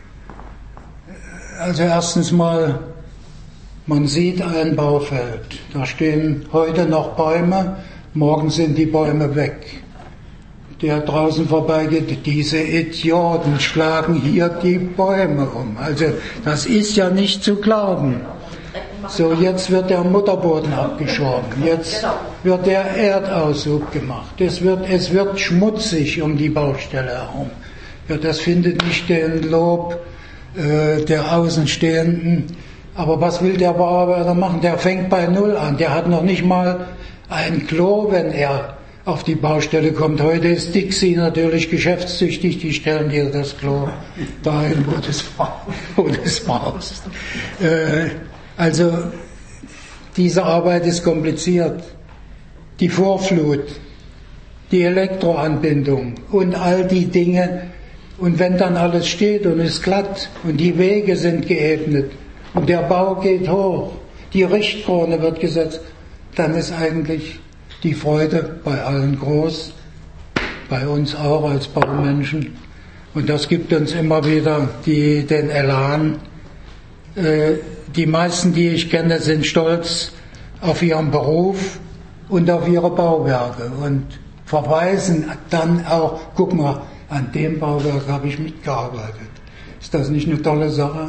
also erstens mal, man sieht ein Baufeld, da stehen heute noch Bäume, morgen sind die Bäume weg. Der draußen vorbeigeht, diese Idioten schlagen hier die Bäume um. Also das ist ja nicht zu glauben. So, jetzt wird der Mutterboden abgeschoben, jetzt wird der Erdaushub gemacht, es wird, es wird schmutzig um die Baustelle herum. Ja, das findet nicht den Lob äh, der Außenstehenden. Aber was will der Bauarbeiter machen? Der fängt bei Null an. Der hat noch nicht mal ein Klo, wenn er auf die Baustelle kommt. Heute ist Dixie natürlich geschäftstüchtig. Die stellen dir das Klo dahin, wo du es wo du es brauchst. Äh, also diese Arbeit ist kompliziert. Die Vorflut, die Elektroanbindung und all die Dinge. Und wenn dann alles steht und ist glatt und die Wege sind geebnet und der Bau geht hoch, die Richtkrone wird gesetzt, dann ist eigentlich die Freude bei allen groß, bei uns auch als Baumenschen. Und das gibt uns immer wieder die, den Elan. Äh, die meisten, die ich kenne, sind stolz auf ihren Beruf und auf ihre Bauwerke und verweisen dann auch, guck mal, an dem Bauwerk habe ich mitgearbeitet. Ist das nicht eine tolle Sache?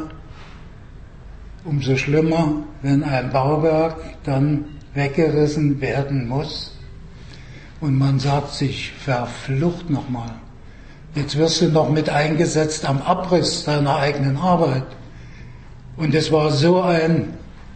Umso schlimmer, wenn ein Bauwerk dann weggerissen werden muss und man sagt sich, verflucht nochmal. Jetzt wirst du noch mit eingesetzt am Abriss deiner eigenen Arbeit. Und es war so ein,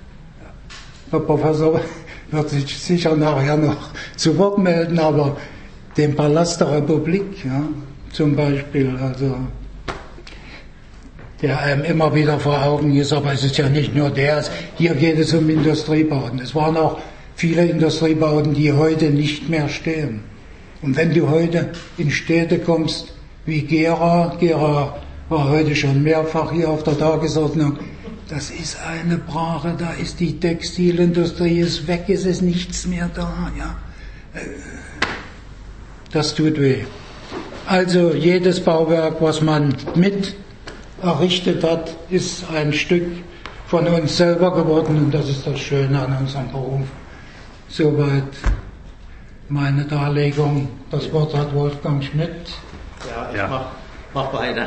der Professor wird sich sicher nachher noch zu Wort melden, aber den Palast der Republik, ja, zum Beispiel, also der einem immer wieder vor Augen ist, aber es ist ja nicht nur der. Hier geht es um Industriebauten. Es waren auch viele Industriebauten, die heute nicht mehr stehen. Und wenn du heute in Städte kommst wie Gera, Gera war heute schon mehrfach hier auf der Tagesordnung, das ist eine Brache, da ist die Textilindustrie, ist weg, es ist nichts mehr da. Ja. Das tut weh. Also jedes Bauwerk, was man mit errichtet hat, ist ein Stück von uns selber geworden und das ist das Schöne an unserem Beruf. Soweit meine Darlegung. Das Wort hat Wolfgang Schmidt. Ja, ich ja. mach, mach weiter.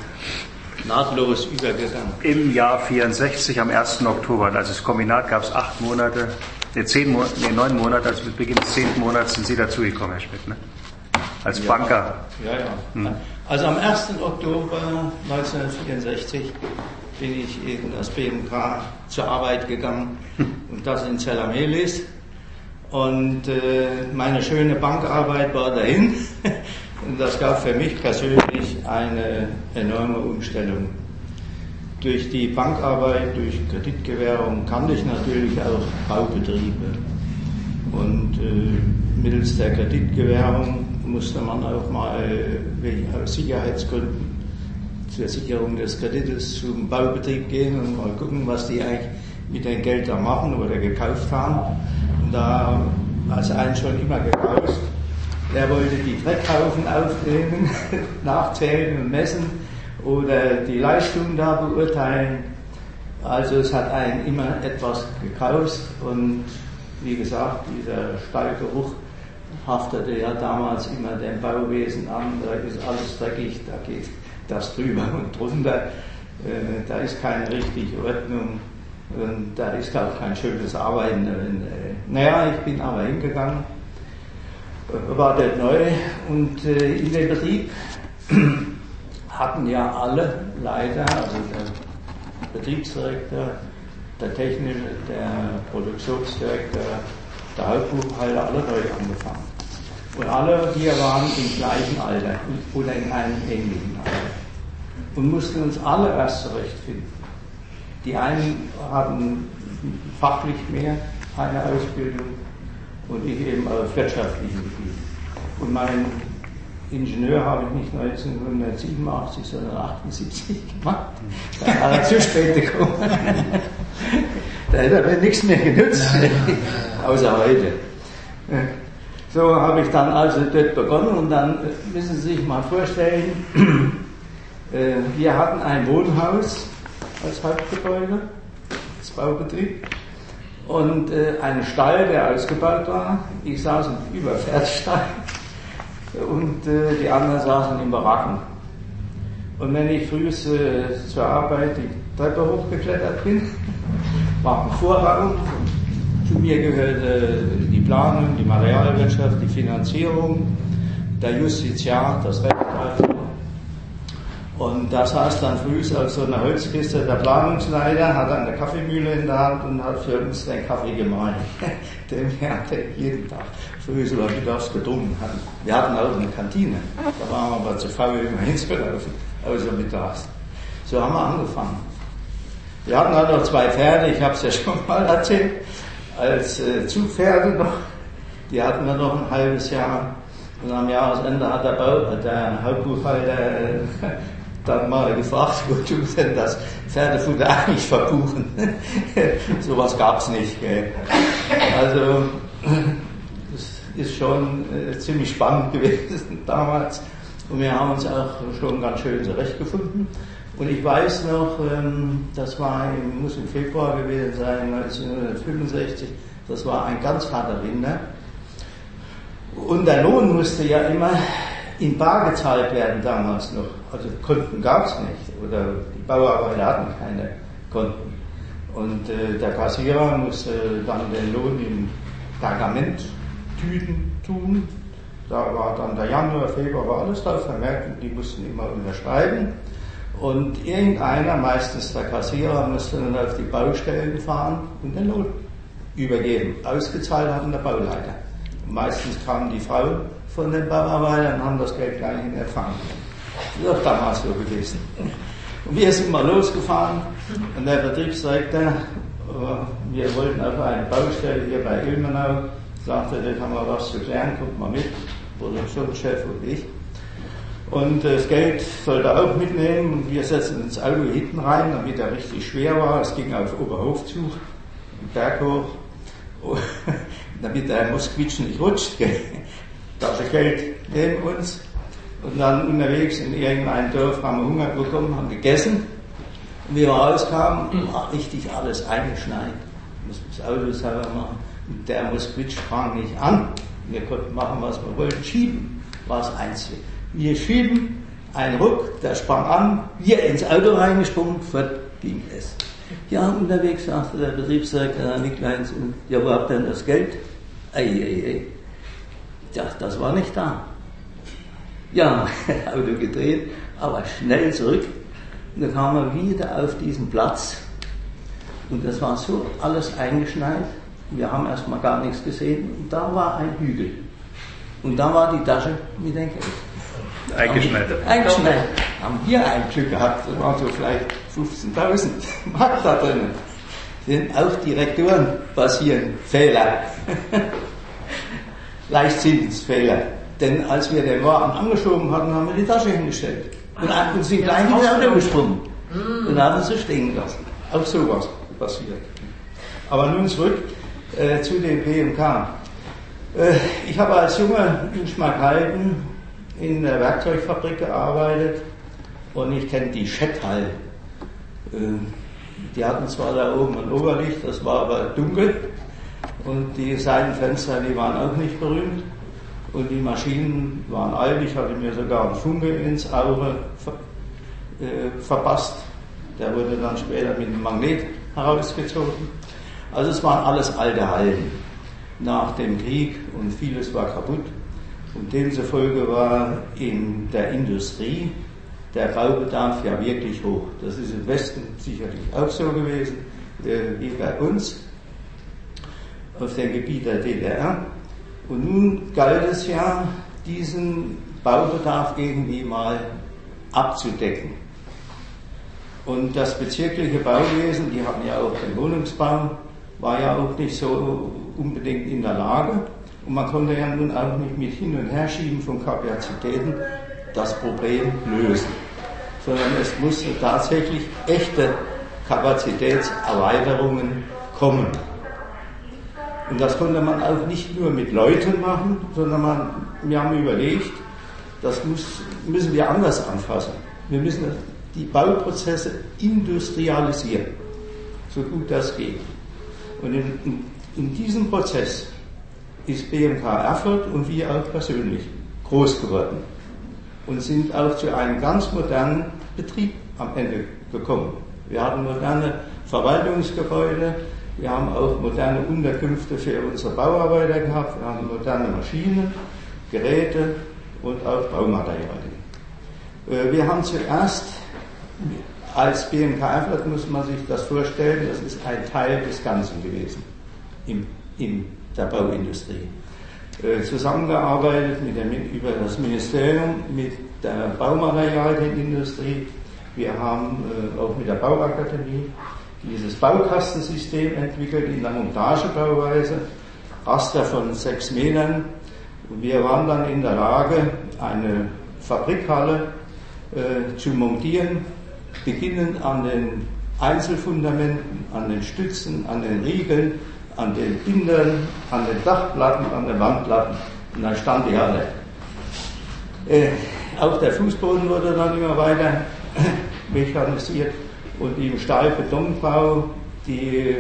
Nahtlos übergegangen. Im Jahr vierundsechzig, am ersten Oktober, also das Kombinat gab es acht Monate, nee, zehn Monate, nee, neun Monate, also mit Beginn des zehnten Monats sind Sie dazugekommen, Herr Schmidt, ne? Als ja, Banker. Ja, ja. Hm. Also am ersten Oktober neunzehnhundertvierundsechzig bin ich in das B M K zur Arbeit gegangen und das in Zellamelis. Und äh, meine schöne Bankarbeit war dahin. Und das gab für mich persönlich eine enorme Umstellung. Durch die Bankarbeit, durch Kreditgewährung kannte ich natürlich auch Baubetriebe. Und äh, mittels der Kreditgewährung musste man auch mal wegen, aus Sicherheitsgründen zur Sicherung des Kredites zum Baubetrieb gehen und mal gucken, was die eigentlich mit dem Geld da machen oder gekauft haben. Und da hat einen schon immer gegraust. Der wollte die Dreckhaufen aufnehmen, nachzählen und messen oder die Leistung da beurteilen. Also es hat einen immer etwas gegraust und wie gesagt, dieser Stallgeruch haftete ja damals immer dem Bauwesen an, da ist alles dreckig, da geht das drüber und drunter, äh, da ist keine richtige Ordnung und da ist auch kein schönes Arbeiten drin. Naja, ich bin aber hingegangen, war dort neu und äh, in dem Betrieb hatten ja alle leider, also der Betriebsdirektor, der technische, der Produktionsdirektor, der Hauptbuchhalter, alle neu angefangen. Und alle hier waren im gleichen Alter oder in einem ähnlichen Alter und mussten uns alle erst zurechtfinden. Die einen hatten fachlich mehr eine Ausbildung und ich eben auf wirtschaftlichem Gebiet. Und meinen Ingenieur habe ich nicht neunzehnhundertsiebenundachtzig, sondern achtundsiebzig gemacht. Da war er zu spät gekommen. Da hätte er mir nichts mehr genützt, außer heute. So habe ich dann also dort begonnen und dann müssen Sie sich mal vorstellen, wir hatten ein Wohnhaus als Hauptgebäude, als Baubetrieb. Und äh, einen Stall, der ausgebaut war. Ich saß im Überpferdstall und äh, die anderen saßen in Baracken. Und wenn ich früh äh, zur Arbeit die Treppe hochgeklettert bin, war ein Vorraum. Zu mir gehörte die Planung, die Materialwirtschaft, die Finanzierung, der Justiziar, das Rechtschreibung. Und da saß dann früh auf so einer Holzkiste der Planungsleiter, hat eine Kaffeemühle in der Hand und hat für uns den Kaffee gemahlen. Den wir jeden Tag früh oder mittags getrunken hatten. Wir hatten auch eine Kantine, da waren wir aber zu faul, immer hinzulaufen, außer mittags. So haben wir angefangen. Wir hatten halt noch zwei Pferde, ich habe es ja schon mal erzählt, als äh, Zugpferde noch. Die hatten wir noch ein halbes Jahr. Und am Jahresende hat der, Bau, der Hauptbuchhalter äh, dann mal gefragt, wo tun Sie denn das Pferdefutter eigentlich verbuchen? Sowas gab's nicht. Gell? Also das ist schon äh, ziemlich spannend gewesen damals und wir haben uns auch schon ganz schön zurechtgefunden. Und ich weiß noch, ähm, das war im, muss im Februar gewesen sein, neunzehnhundertfünfundsechzig, das war ein ganz harter Winter. Und der Lohn musste ja immer in bar gezahlt werden damals noch. Also Konten gab es nicht oder die Bauarbeiter hatten keine Konten. Und äh, der Kassierer musste dann den Lohn in Pergamenttüten tun. Da war dann der Januar, Februar, war alles drauf vermerkt und die mussten immer unterschreiben. Und irgendeiner, meistens der Kassierer, musste dann auf die Baustellen fahren und den Lohn übergeben. Ausgezahlt hatten der Bauleiter. Und meistens kamen die Frauen von den Bauarbeitern und haben das Geld gleich in Empfang. Das ist auch damals so gewesen. Und wir sind mal losgefahren und der Betriebsleiter, wir wollten auf eine Baustelle hier bei Ilmenau, sagte, da haben wir was zu klären, kommt mal mit, wurde schon Chef und ich. Und das Geld sollte er auch mitnehmen und wir setzten ins Auto hinten rein, damit er richtig schwer war. Es ging auf Oberhof zu, den Berg hoch, damit der Moskwitsch nicht rutscht. Tasche Geld neben uns. Und dann unterwegs in irgendein Dorf haben wir Hunger bekommen, haben gegessen. Und wie wir rauskamen, war richtig alles eingeschneit. Wir mussten das Auto selber machen. Und der Moskwitsch sprang nicht an. Wir konnten machen, was wir wollten. Schieben war das Einzige. Wir schieben, ein Ruck, der sprang an, wir ins Auto reingesprungen, fort ging es. Ja, unterwegs sagte der Betriebsleiter, Herr Nikleins, ja, wo habt ihr denn das Geld? Ei, ei, ei. Ja, das war nicht da. Ja, Auto gedreht, aber schnell zurück. Und dann kamen wir wieder auf diesen Platz. Und das war so alles eingeschneit. Wir haben erstmal gar nichts gesehen. Und da war ein Hügel. Und da war die Tasche mit dem Geld. Eingeschneit. Eingeschneit. Haben wir ein Glück gehabt. Da waren so vielleicht fünfzehntausend Mark da drin. Sind auch Direktoren passieren Fehler. Leichtsinnsfehler. Denn als wir den Wagen angeschoben hatten, haben wir die Tasche hingestellt. Und, und sind gleich ins Auto gesprungen. Und haben sie stehen gelassen. Auch sowas passiert. Aber nun zurück äh, zu dem B M K. Äh, ich habe als Junge in Schmalkalden in der Werkzeugfabrik gearbeitet und ich kenne die Schetthall. Äh, die hatten zwar da oben ein Oberlicht, das war aber dunkel und die Seitenfenster, die waren auch nicht berühmt und die Maschinen waren alt. Ich hatte mir sogar einen Funke ins Auge ver, äh, verpasst. Der wurde dann später mit einem Magnet herausgezogen. Also es waren alles alte Hallen nach dem Krieg und vieles war kaputt. Und demzufolge war in der Industrie der Baubedarf ja wirklich hoch. Das ist im Westen sicherlich auch so gewesen äh, wie bei uns auf dem Gebiet der D D R. Und nun galt es ja, diesen Baubedarf irgendwie mal abzudecken. Und das bezirkliche Bauwesen, die hatten ja auch den Wohnungsbau, war ja auch nicht so unbedingt in der Lage. Und man konnte ja nun auch nicht mit Hin- und Herschieben von Kapazitäten das Problem lösen. Sondern es musste tatsächlich echte Kapazitätserweiterungen kommen. Und das konnte man auch nicht nur mit Leuten machen, sondern man, wir haben überlegt, das muss, müssen wir anders anfassen. Wir müssen die Bauprozesse industrialisieren, so gut das geht. Und in, in, in diesem Prozess ist B M K Erfurt und wir auch persönlich groß geworden und sind auch zu einem ganz modernen Betrieb am Ende gekommen. Wir hatten moderne Verwaltungsgebäude, wir haben auch moderne Unterkünfte für unsere Bauarbeiter gehabt, wir haben moderne Maschinen, Geräte und auch Baumaterialien. Wir haben zuerst als B M K Erfurt, muss man sich das vorstellen, das ist ein Teil des Ganzen gewesen im, in der Bauindustrie. Äh, zusammengearbeitet mit der, über das Ministerium, mit der Baumaterialienindustrie. Wir haben äh, auch mit der Bauakademie dieses Baukastensystem entwickelt in der Montagebauweise, Raster von sechs Metern. Und wir waren dann in der Lage, eine Fabrikhalle äh, zu montieren, beginnend an den Einzelfundamenten, an den Stützen, an den Riegeln, an den Bindern, an den Dachplatten, an den Wandplatten. Und dann stand die Halle. Äh, auch der Fußboden wurde dann immer weiter mechanisiert und im Stahlbetonbau die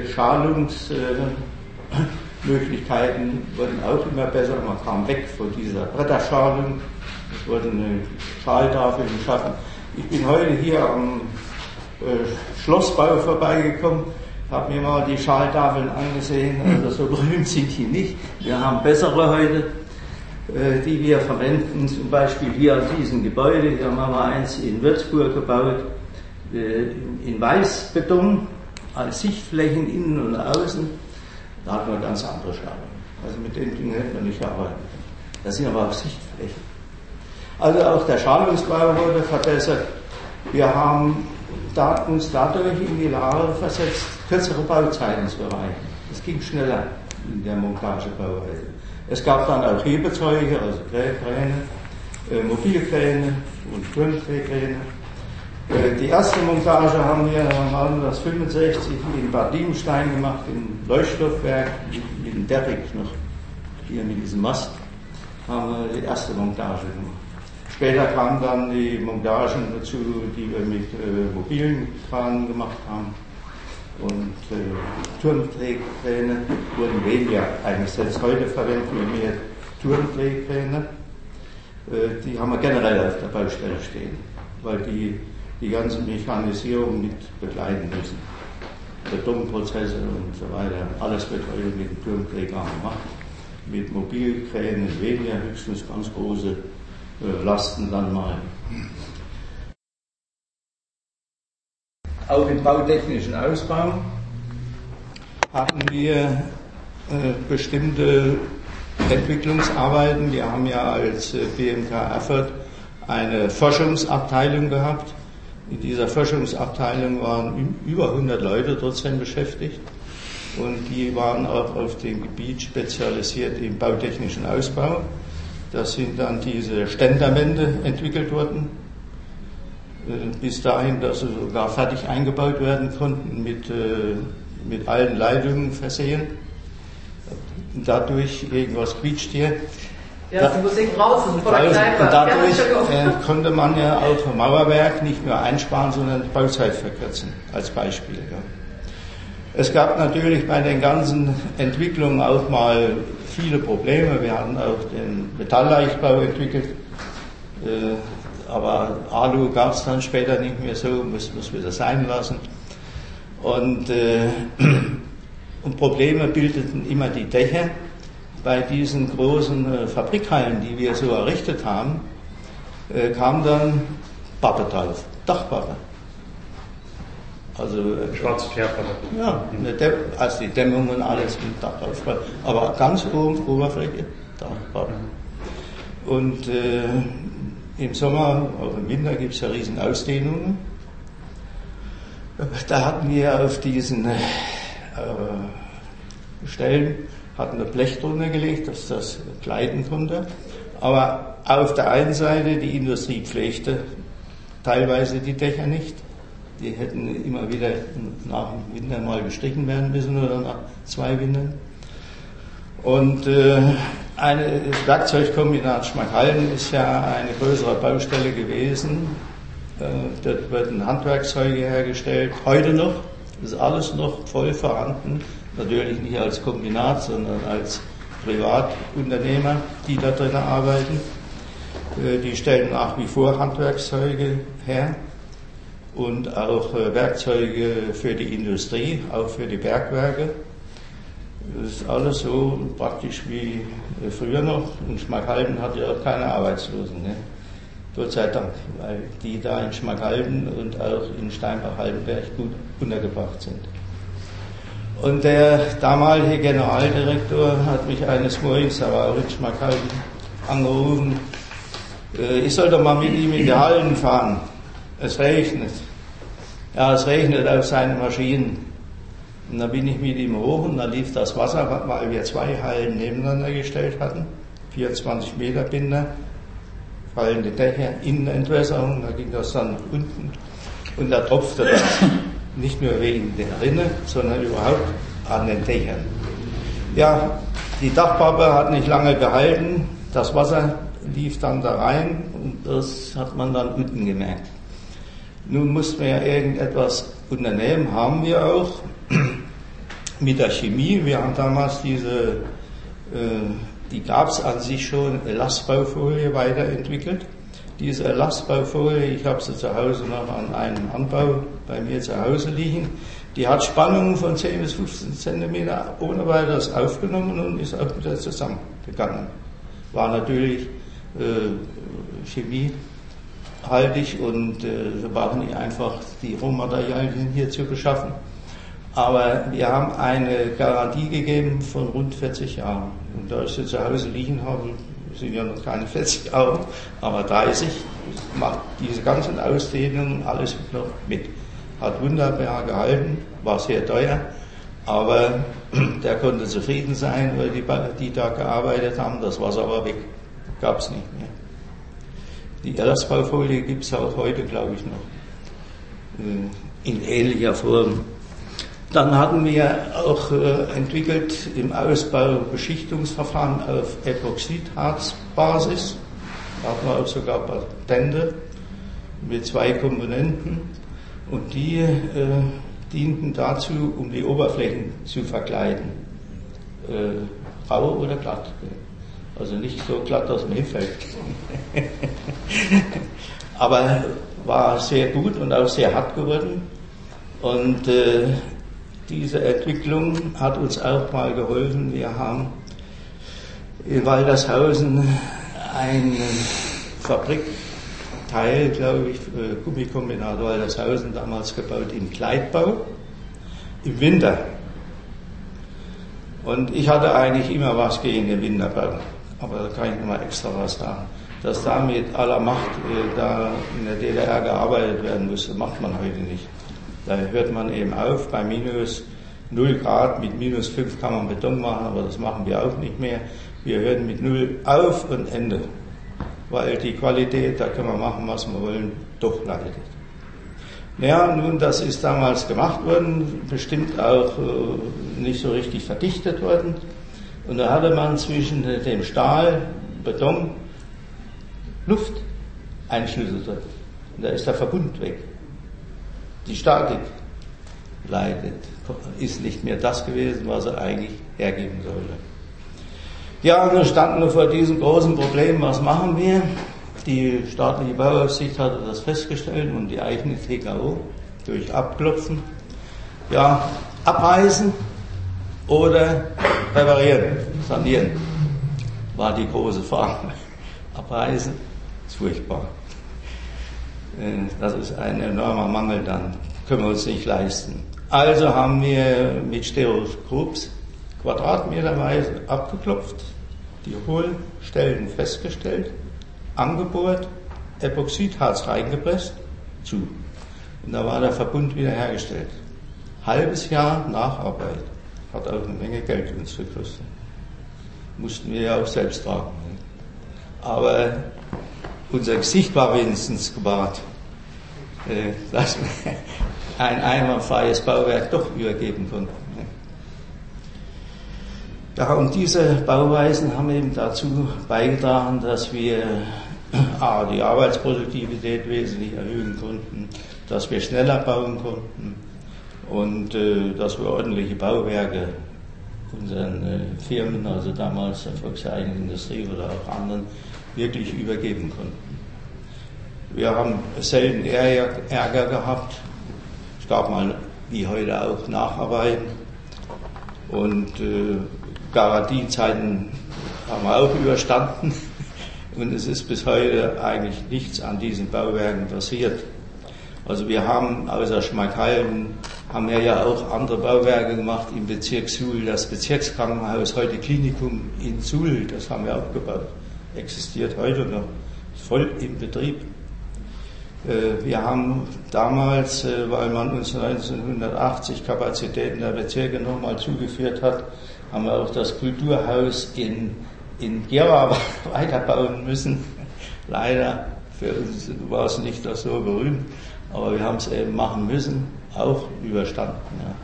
Schalungsmöglichkeiten äh, wurden auch immer besser. Man kam weg von dieser Bretterschalung. Es wurde eine Schaltafel geschaffen. Ich bin heute hier am äh, Schlossbau vorbeigekommen, habe mir mal die Schaltafeln angesehen, also so berühmt sind die nicht. Wir haben bessere heute, äh, die wir verwenden, zum Beispiel hier an diesem Gebäude. Hier haben wir eins in Würzburg gebaut, äh, in Weißbeton, als Sichtflächen innen und außen. Da hat man ganz andere Schalungen. Also mit den Dingen hätte man nicht arbeiten können. Das sind aber auch Sichtflächen. Also auch der Schalungsbau wurde verbessert. Wir haben da, uns dadurch in die Lage versetzt, kürzere Bauzeiten zu erreichen. Es ging schneller in der Montagebauweise. Es gab dann auch Hebezeuge, also Kräne, äh, Mobilkräne und Turmdrehkräne. Äh, die erste Montage haben wir neunzehnhundertfünfundsechzig in Bad Liebenstein gemacht, im Leuchtstoffwerk, mit, mit dem Derrick noch, hier mit diesem Mast, haben wir die erste Montage gemacht. Später kamen dann die Montagen dazu, die wir mit äh, mobilen Kranen gemacht haben. Und äh, Turmdrehkräne wurden weniger eingesetzt. Heute verwenden wir mehr Turmdrehkräne. Äh, die haben wir generell auf der Baustelle stehen, weil die die ganze Mechanisierung mit begleiten müssen. Betonprozesse und so weiter. Alles wird heute mit dem Turmdrehkran gemacht. Mit Mobilkränen weniger, höchstens ganz große äh, Lasten dann mal. Auch im bautechnischen Ausbau hatten wir äh, bestimmte Entwicklungsarbeiten. Wir haben ja als äh, B M K Erfurt eine Forschungsabteilung gehabt. In dieser Forschungsabteilung waren über hundert Leute trotzdem beschäftigt und die waren auch auf dem Gebiet spezialisiert im bautechnischen Ausbau. Das sind dann diese Ständerwände entwickelt worden, bis dahin, dass sie sogar fertig eingebaut werden konnten, mit, mit allen Leitungen versehen. Dadurch, irgendwas quietscht hier. Ja, die Musik draußen vor der Kneipe. Und dadurch äh, konnte man ja auch Mauerwerk nicht nur einsparen, sondern die Bauzeit verkürzen, als Beispiel. Ja. Es gab natürlich bei den ganzen Entwicklungen auch mal viele Probleme. Wir hatten auch den Metallleichtbau entwickelt, äh, aber Alu gab es dann später nicht mehr so, mussten wir es wieder sein lassen. Und, äh, und Probleme bildeten immer die Dächer. Bei diesen großen äh, Fabrikhallen, die wir so errichtet haben, äh, kam dann Pappe drauf, Dachpappe. Also äh, schwarze Teerpappe. Ja, eine also die Dämmung und alles mit Dach drauf. Aber ganz oben Oberfläche Dachpappe. Und äh, im Sommer, auch im Winter gibt es ja riesen Ausdehnungen. Da hatten wir auf diesen äh, Stellen hatten wir Blech drunter gelegt, dass das gleiten konnte. Aber auf der einen Seite, die Industrie pflegte teilweise die Dächer nicht. Die hätten immer wieder nach dem Winter mal gestrichen werden müssen oder nach zwei Wintern. Und äh, eine, das Werkzeugkombinat Schmalkalden ist ja eine größere Baustelle gewesen. Äh, dort werden Handwerkszeuge hergestellt, heute noch, ist alles noch voll vorhanden. Natürlich nicht als Kombinat, sondern als Privatunternehmer, die da drin arbeiten. Die stellen nach wie vor Handwerkszeuge her und auch Werkzeuge für die Industrie, auch für die Bergwerke. Das ist alles so praktisch wie früher noch. Und Schmalkalden hat ja auch keine Arbeitslosen. Ne? Gott sei Dank, weil die da in Schmalkalden und auch in Steinbach-Haldenberg gut untergebracht sind. Und der damalige Generaldirektor hat mich eines Morgens, da war auch in Schmalkalden, angerufen, äh, ich soll doch mal mit ihm in die Hallen fahren. Es regnet. Ja, es regnet auf seine Maschinen. Und dann bin ich mit ihm hoch und da lief das Wasser, weil wir zwei Hallen nebeneinander gestellt hatten, vierundzwanzig Meter Binder, fallende Dächer, Innenentwässerung, da ging das dann nach unten und da tropfte das. Nicht nur wegen der Rinne, sondern überhaupt an den Dächern. Ja, die Dachpappe hat nicht lange gehalten, das Wasser lief dann da rein und das hat man dann unten gemerkt. Nun mussten wir ja irgendetwas unternehmen, haben wir auch mit der Chemie. Wir haben damals diese, äh, die gab es an sich schon, Elastbaufolie weiterentwickelt. Diese Elastbaufolie, ich habe sie zu Hause noch an einem Anbau bei mir zu Hause liegen, die hat Spannungen von zehn bis fünfzehn Zentimeter ohne weiteres aufgenommen und ist auch wieder zusammengegangen. War natürlich äh, chemiehaltig und äh, wir brauchen nicht einfach die Rohmaterialien hier zu beschaffen. Aber wir haben eine Garantie gegeben von rund vierzig Jahren. Und da ich sie zu Hause liegen habe, sind ja noch keine vierzig Jahre, aber dreißig, macht diese ganzen Ausdehnungen alles noch mit. hat wunderbar gehalten, war sehr teuer, aber der konnte zufrieden sein, weil die, die da gearbeitet haben, das Wasser war weg, gab es nicht mehr. Die Erstbaufolie gibt es auch heute, glaube ich, noch in ähnlicher Form. Dann hatten wir auch äh, entwickelt im Ausbau Beschichtungsverfahren auf Epoxidharzbasis. Da hatten wir auch sogar Patente mit zwei Komponenten und die äh, dienten dazu, um die Oberflächen zu verkleiden. Äh, rau oder glatt. Also nicht so glatt, dass man hinfällt. Aber war sehr gut und auch sehr hart geworden. Und äh, diese Entwicklung hat uns auch mal geholfen. Wir haben in Waltershausen einen Fabrikteil, glaube ich, Gummikombinat Waltershausen damals gebaut im Gleitbau im Winter. Und ich hatte eigentlich immer was gegen den Winterbau, aber da kann ich nochmal extra was sagen. Dass da mit aller Macht äh, da in der D D R gearbeitet werden musste, macht man heute nicht. Da hört man eben auf, bei minus null Grad, mit minus fünf kann man Beton machen, aber das machen wir auch nicht mehr. Wir hören mit null auf und Ende, weil die Qualität, da können wir machen, was wir wollen, doch leidet. Naja, nun, das ist damals gemacht worden, bestimmt auch äh, nicht so richtig verdichtet worden. Und da hatte man zwischen dem Stahl, Beton, Lufteinschlüsse drin. Und da ist der Verbund weg. Die Statik leidet, ist nicht mehr das gewesen, was er eigentlich hergeben sollte. Ja, wir standen vor diesem großen Problem, was machen wir? Die staatliche Bauaufsicht hatte das festgestellt und die eigene T K O durch Abklopfen. Ja, abreißen oder reparieren, sanieren, war die große Frage. Abreißen ist furchtbar. Das ist ein enormer Mangel, dann können wir uns nicht leisten. Also haben wir mit Stereoskops quadratmeterweise abgeklopft, die Hohlstellen festgestellt, angebohrt, Epoxidharz reingepresst, zu. Und da war der Verbund wieder hergestellt. Halbes Jahr Nacharbeit. Hat auch eine Menge Geld uns gekostet. Mussten wir ja auch selbst tragen. Aber unser Gesicht war wenigstens gewahrt, dass wir ein einwandfreies Bauwerk doch übergeben konnten. Ja, und diese Bauweisen haben eben dazu beigetragen, dass wir A, die Arbeitsproduktivität wesentlich erhöhen konnten, dass wir schneller bauen konnten und äh, dass wir ordentliche Bauwerke unseren äh, Firmen, also damals der Volkswagen Industrie oder auch anderen, wirklich übergeben konnten. Wir haben selten Ärger gehabt. Es gab mal, wie heute auch, Nacharbeiten. Und äh, Garantiezeiten haben wir auch überstanden. Und es ist bis heute eigentlich nichts an diesen Bauwerken passiert. Also wir haben außer Schmalkalden, haben wir ja auch andere Bauwerke gemacht im Bezirk Suhl. Das Bezirkskrankenhaus, heute Klinikum in Suhl, das haben wir auch gebaut. Existiert heute noch, voll im Betrieb. Wir haben damals, weil man uns neunzehnhundertachtzig Kapazitäten der Bezirke nochmal zugeführt hat, haben wir auch das Kulturhaus in, in Gera weiterbauen müssen. Leider, für uns war es nicht so berühmt, aber wir haben es eben machen müssen, auch überstanden.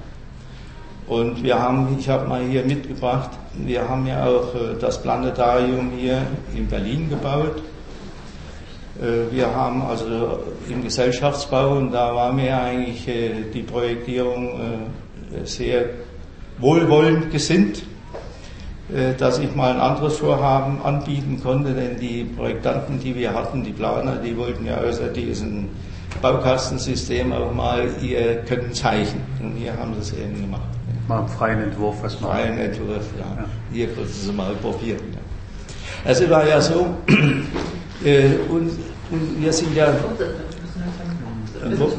Ja. Und wir haben, ich habe mal hier mitgebracht, wir haben ja auch das Planetarium hier in Berlin gebaut. Wir haben also im Gesellschaftsbau, und da war mir eigentlich die Projektierung sehr wohlwollend gesinnt, dass ich mal ein anderes Vorhaben anbieten konnte, denn die Projektanten, die wir hatten, die Planer, die wollten ja außer diesem Baukastensystem auch mal ihr Können zeichnen. Und hier haben sie es eben gemacht. Mal einen freien Entwurf, was man. Freien Entwurf, ja. ja. Hier konnten sie mal probieren. Ja. Also war ja so, äh, und, und wir sind ja, äh,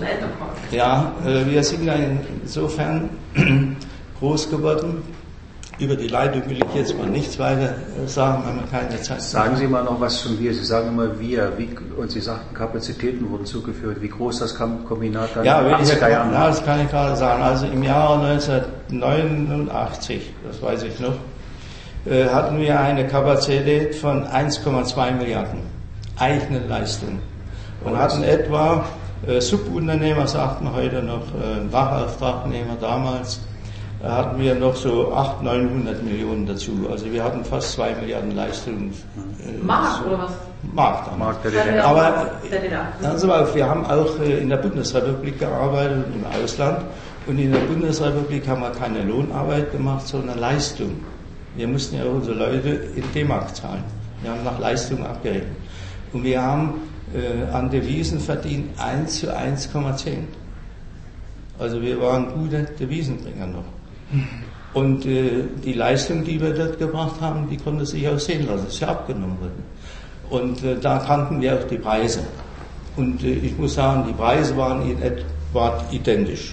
ja, äh, wir sind ja insofern groß geworden, Über die Leitung will ich jetzt mal nichts weiter sagen, wenn wir keine Zeit haben. Sagen Sie mal noch was zum Wir. Sie sagen immer wir, wie, und Sie sagten, Kapazitäten wurden zugeführt. Wie groß das Kombinat dann ja, in den achtziger Jahren Ja, das kann ich gerade sagen. Also im Jahre neunzehnhundertneunundachtzig, das weiß ich noch, äh, hatten wir eine Kapazität von eins Komma zwei Milliarden eigene Leistung. Und hatten etwa äh, Subunternehmer, sagt man heute noch, äh, Nachauftragnehmer damals, hatten wir noch so achthundert, neunhundert Millionen dazu. Also wir hatten fast zwei Milliarden Leistungen. Äh, Mark so. oder was? Mark damals. Mark der D D R. Aber also auf, wir haben auch äh, in der Bundesrepublik gearbeitet, im Ausland. Und in der Bundesrepublik haben wir keine Lohnarbeit gemacht, sondern Leistung. Wir mussten ja unsere Leute in D-Mark zahlen. Wir haben nach Leistung abgerechnet. Und wir haben äh, an Devisen verdient eins zu eins Komma zehn. Also wir waren gute Devisenbringer noch. Und äh, die Leistung, die wir dort gebracht haben, die konnte sich auch sehen lassen, ist ja abgenommen worden. Und äh, da kannten wir auch die Preise. Und äh, ich muss sagen, die Preise waren in etwa identisch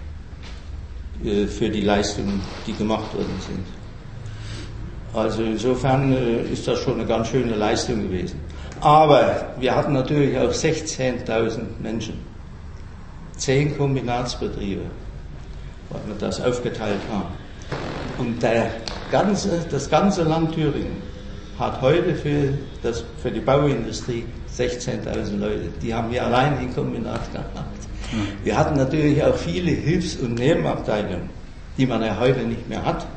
äh, für die Leistungen, die gemacht worden sind. Also insofern äh, ist das schon eine ganz schöne Leistung gewesen. Aber wir hatten natürlich auch sechzehntausend Menschen, zehn Kombinatsbetriebe, weil wir das aufgeteilt haben. Und der ganze, das ganze Land Thüringen hat heute für, das, für die Bauindustrie sechzehntausend Leute. Die haben wir allein im Kombinat gehabt. Wir hatten natürlich auch viele Hilfs- und Nebenabteilungen, die man ja heute nicht mehr hat.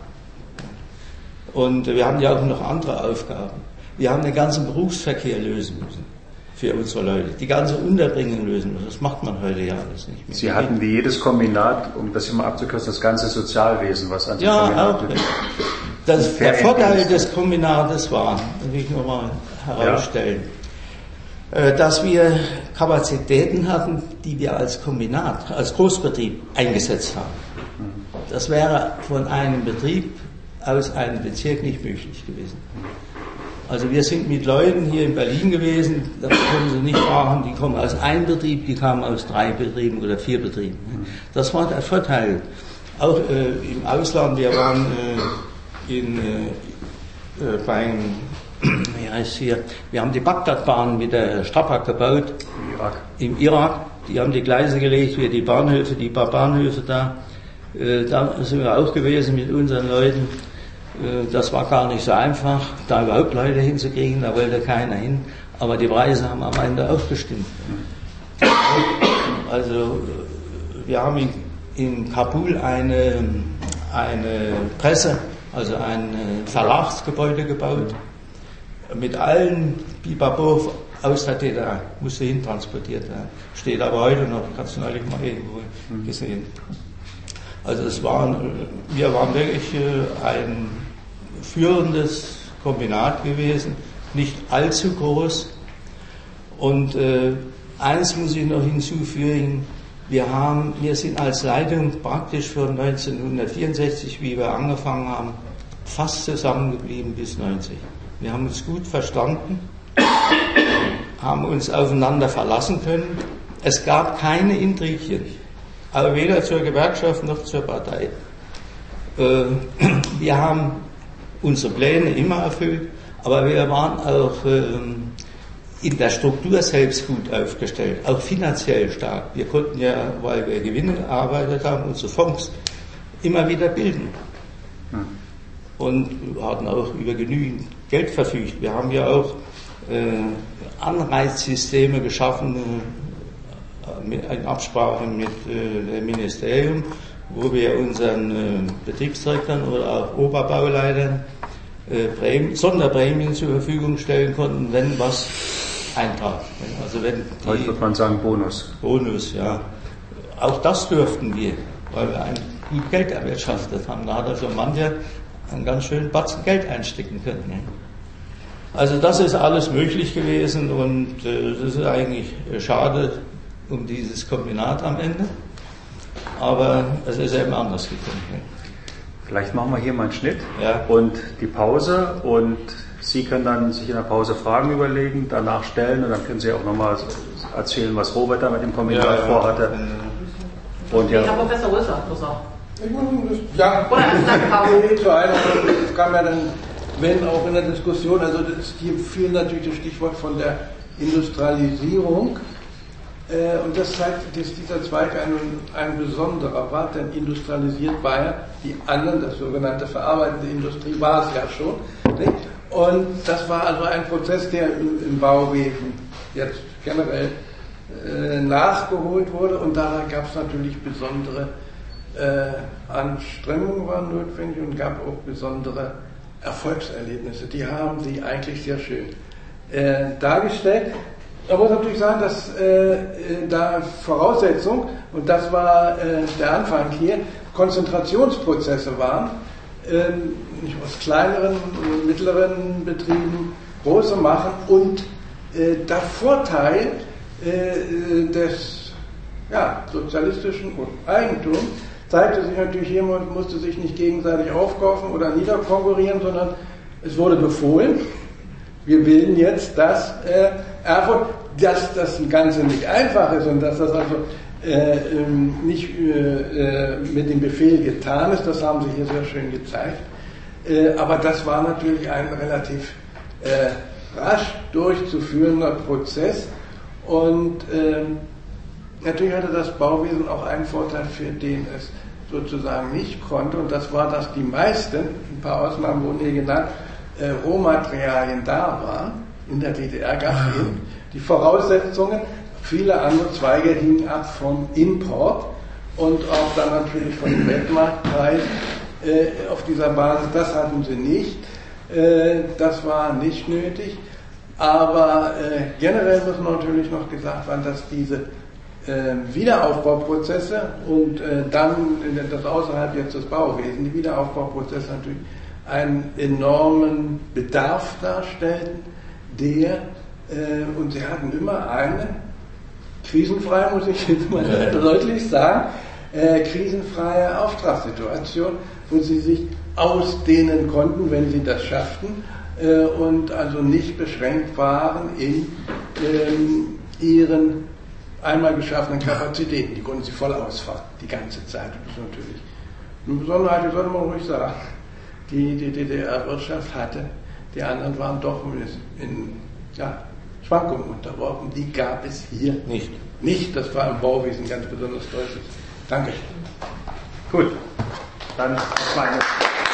Und wir haben ja auch noch andere Aufgaben. Wir haben den ganzen Berufsverkehr lösen müssen für unsere Leute, die ganze Unterbringung lösen müssen. Das macht man heute ja alles nicht mehr. Sie hatten wie jedes Kombinat, um das hier mal abzukürzen, das ganze Sozialwesen, was an dem ja, Kombinat auch. Das, der Vorteil des Kombinates war, das will ich nur mal herausstellen, ja. dass wir Kapazitäten hatten, die wir als Kombinat, als Großbetrieb eingesetzt haben. Das wäre von einem Betrieb aus einem Bezirk nicht möglich gewesen. Also wir sind mit Leuten hier in Berlin gewesen, da können Sie nicht fragen, die kommen aus einem Betrieb, die kamen aus drei Betrieben oder vier Betrieben. Das war der Vorteil. Auch äh, im Ausland, wir waren äh, in, äh, beim, wie heißt hier, wir haben die Bagdadbahn mit der Strabag gebaut. Im Irak. Im Irak. Die haben die Gleise gelegt, wie die Bahnhöfe, die paar Bahnhöfe da. Äh, da sind wir auch gewesen mit unseren Leuten. Das war gar nicht so einfach, da überhaupt Leute hinzukriegen, da wollte keiner hin, aber die Preise haben am Ende auch gestimmt. Also wir haben in, in Kabul eine, eine Presse, also ein Verlagsgebäude gebaut, mit allen Bibabo aus der D D R, musste hintransportiert werden. Steht aber heute noch, ich habe es neulich mal irgendwo gesehen. Also es waren, wir waren wirklich ein führendes Kombinat gewesen, nicht allzu groß. Und äh, eins muss ich noch hinzufügen, wir, haben, wir sind als Leitung praktisch von neunzehnhundertvierundsechzig, wie wir angefangen haben, fast zusammengeblieben bis neunzig. Wir haben uns gut verstanden, haben uns aufeinander verlassen können. Es gab keine Intrigien, aber weder zur Gewerkschaft noch zur Partei. Äh, wir haben unsere Pläne immer erfüllt, aber wir waren auch äh, in der Struktur selbst gut aufgestellt, auch finanziell stark. Wir konnten ja, weil wir Gewinne gearbeitet haben, unsere Fonds immer wieder bilden. Hm. Und hatten auch über genügend Geld verfügt. Wir haben ja auch äh, Anreizsysteme geschaffen, äh, mit, in Absprache mit äh, dem Ministerium, wo wir unseren äh, Betriebsdirektoren oder auch Oberbauleitern äh, Prämien, Sonderprämien zur Verfügung stellen konnten, wenn was eintrat. Also wenn die, heute würde man sagen Bonus. Bonus, ja. Auch das durften wir, weil wir ein gut Geld erwirtschaftet haben. Da hat also mancher einen ganz schönen Batzen Geld einstecken können. Ne? Also das ist alles möglich gewesen und äh, das ist eigentlich schade um dieses Kombinat am Ende. Aber es ist eben anders gekommen. Ne? Vielleicht machen wir hier mal einen Schnitt ja. und die Pause und Sie können dann sich in der Pause Fragen überlegen, danach stellen und dann können Sie auch nochmal erzählen, was Robert da mit dem Kombinat ja, vorhatte. Ja. Und ja. Ich habe Professor Rösler gesagt. Ja, Oder erst nach Pause. zu einer, das kam ja dann, wenn auch in der Diskussion, also das, hier fiel natürlich das Stichwort von der Industrialisierung. Äh, und das zeigt, dass dieser Zweig ein, ein besonderer war, denn industrialisiert war ja die anderen, das sogenannte verarbeitende Industrie war es ja schon. Nicht? Und das war also ein Prozess, der im, im Bauwesen jetzt generell äh, nachgeholt wurde, und da gab es natürlich besondere äh, Anstrengungen waren notwendig und gab auch besondere Erfolgserlebnisse. Die haben Sie eigentlich sehr schön äh, dargestellt. Man muss natürlich sagen, dass äh, da Voraussetzung, und das war äh, der Anfang hier, Konzentrationsprozesse waren, äh, nicht aus kleineren und mittleren Betrieben große machen, und äh, der Vorteil äh, des ja, sozialistischen Eigentums zeigte sich natürlich hier, man musste sich nicht gegenseitig aufkaufen oder niederkonkurrieren, sondern es wurde befohlen, wir bilden jetzt das äh, Erfurt, dass das Ganze nicht einfach ist und dass das also äh, nicht äh, mit dem Befehl getan ist, das haben Sie hier sehr schön gezeigt. Äh, aber das war natürlich ein relativ äh, rasch durchzuführender Prozess, und äh, natürlich hatte das Bauwesen auch einen Vorteil, für den es sozusagen nicht konnte, und das war, dass die meisten, ein paar Ausnahmen wurden hier genannt, äh, Rohmaterialien da waren. In der D D R gab es eben die Voraussetzungen, viele andere Zweige hingen ab vom Import und auch dann natürlich von dem Weltmarktpreis äh, auf dieser Basis. Das hatten sie nicht, äh, das war nicht nötig, aber äh, generell muss natürlich noch gesagt werden, dass diese äh, Wiederaufbauprozesse und äh, dann das außerhalb jetzt des Bauwesens, die Wiederaufbauprozesse natürlich einen enormen Bedarf darstellten, der, äh, und sie hatten immer eine, krisenfrei muss ich jetzt mal ja. deutlich sagen, äh, krisenfreie Auftragssituation, wo sie sich ausdehnen konnten, wenn sie das schafften, äh, und also nicht beschränkt waren in ähm, ihren einmal geschaffenen Kapazitäten. Die konnten sie voll ausfahren, die ganze Zeit. Das ist natürlich eine Besonderheit, die sollte man ruhig sagen, die die D D R-Wirtschaft hatte. Die anderen waren doch in, in ja, Schwankungen unterworfen. Die gab es hier nicht. Nicht, das war im Bauwesen ganz besonders deutlich. Danke. Gut, dann meine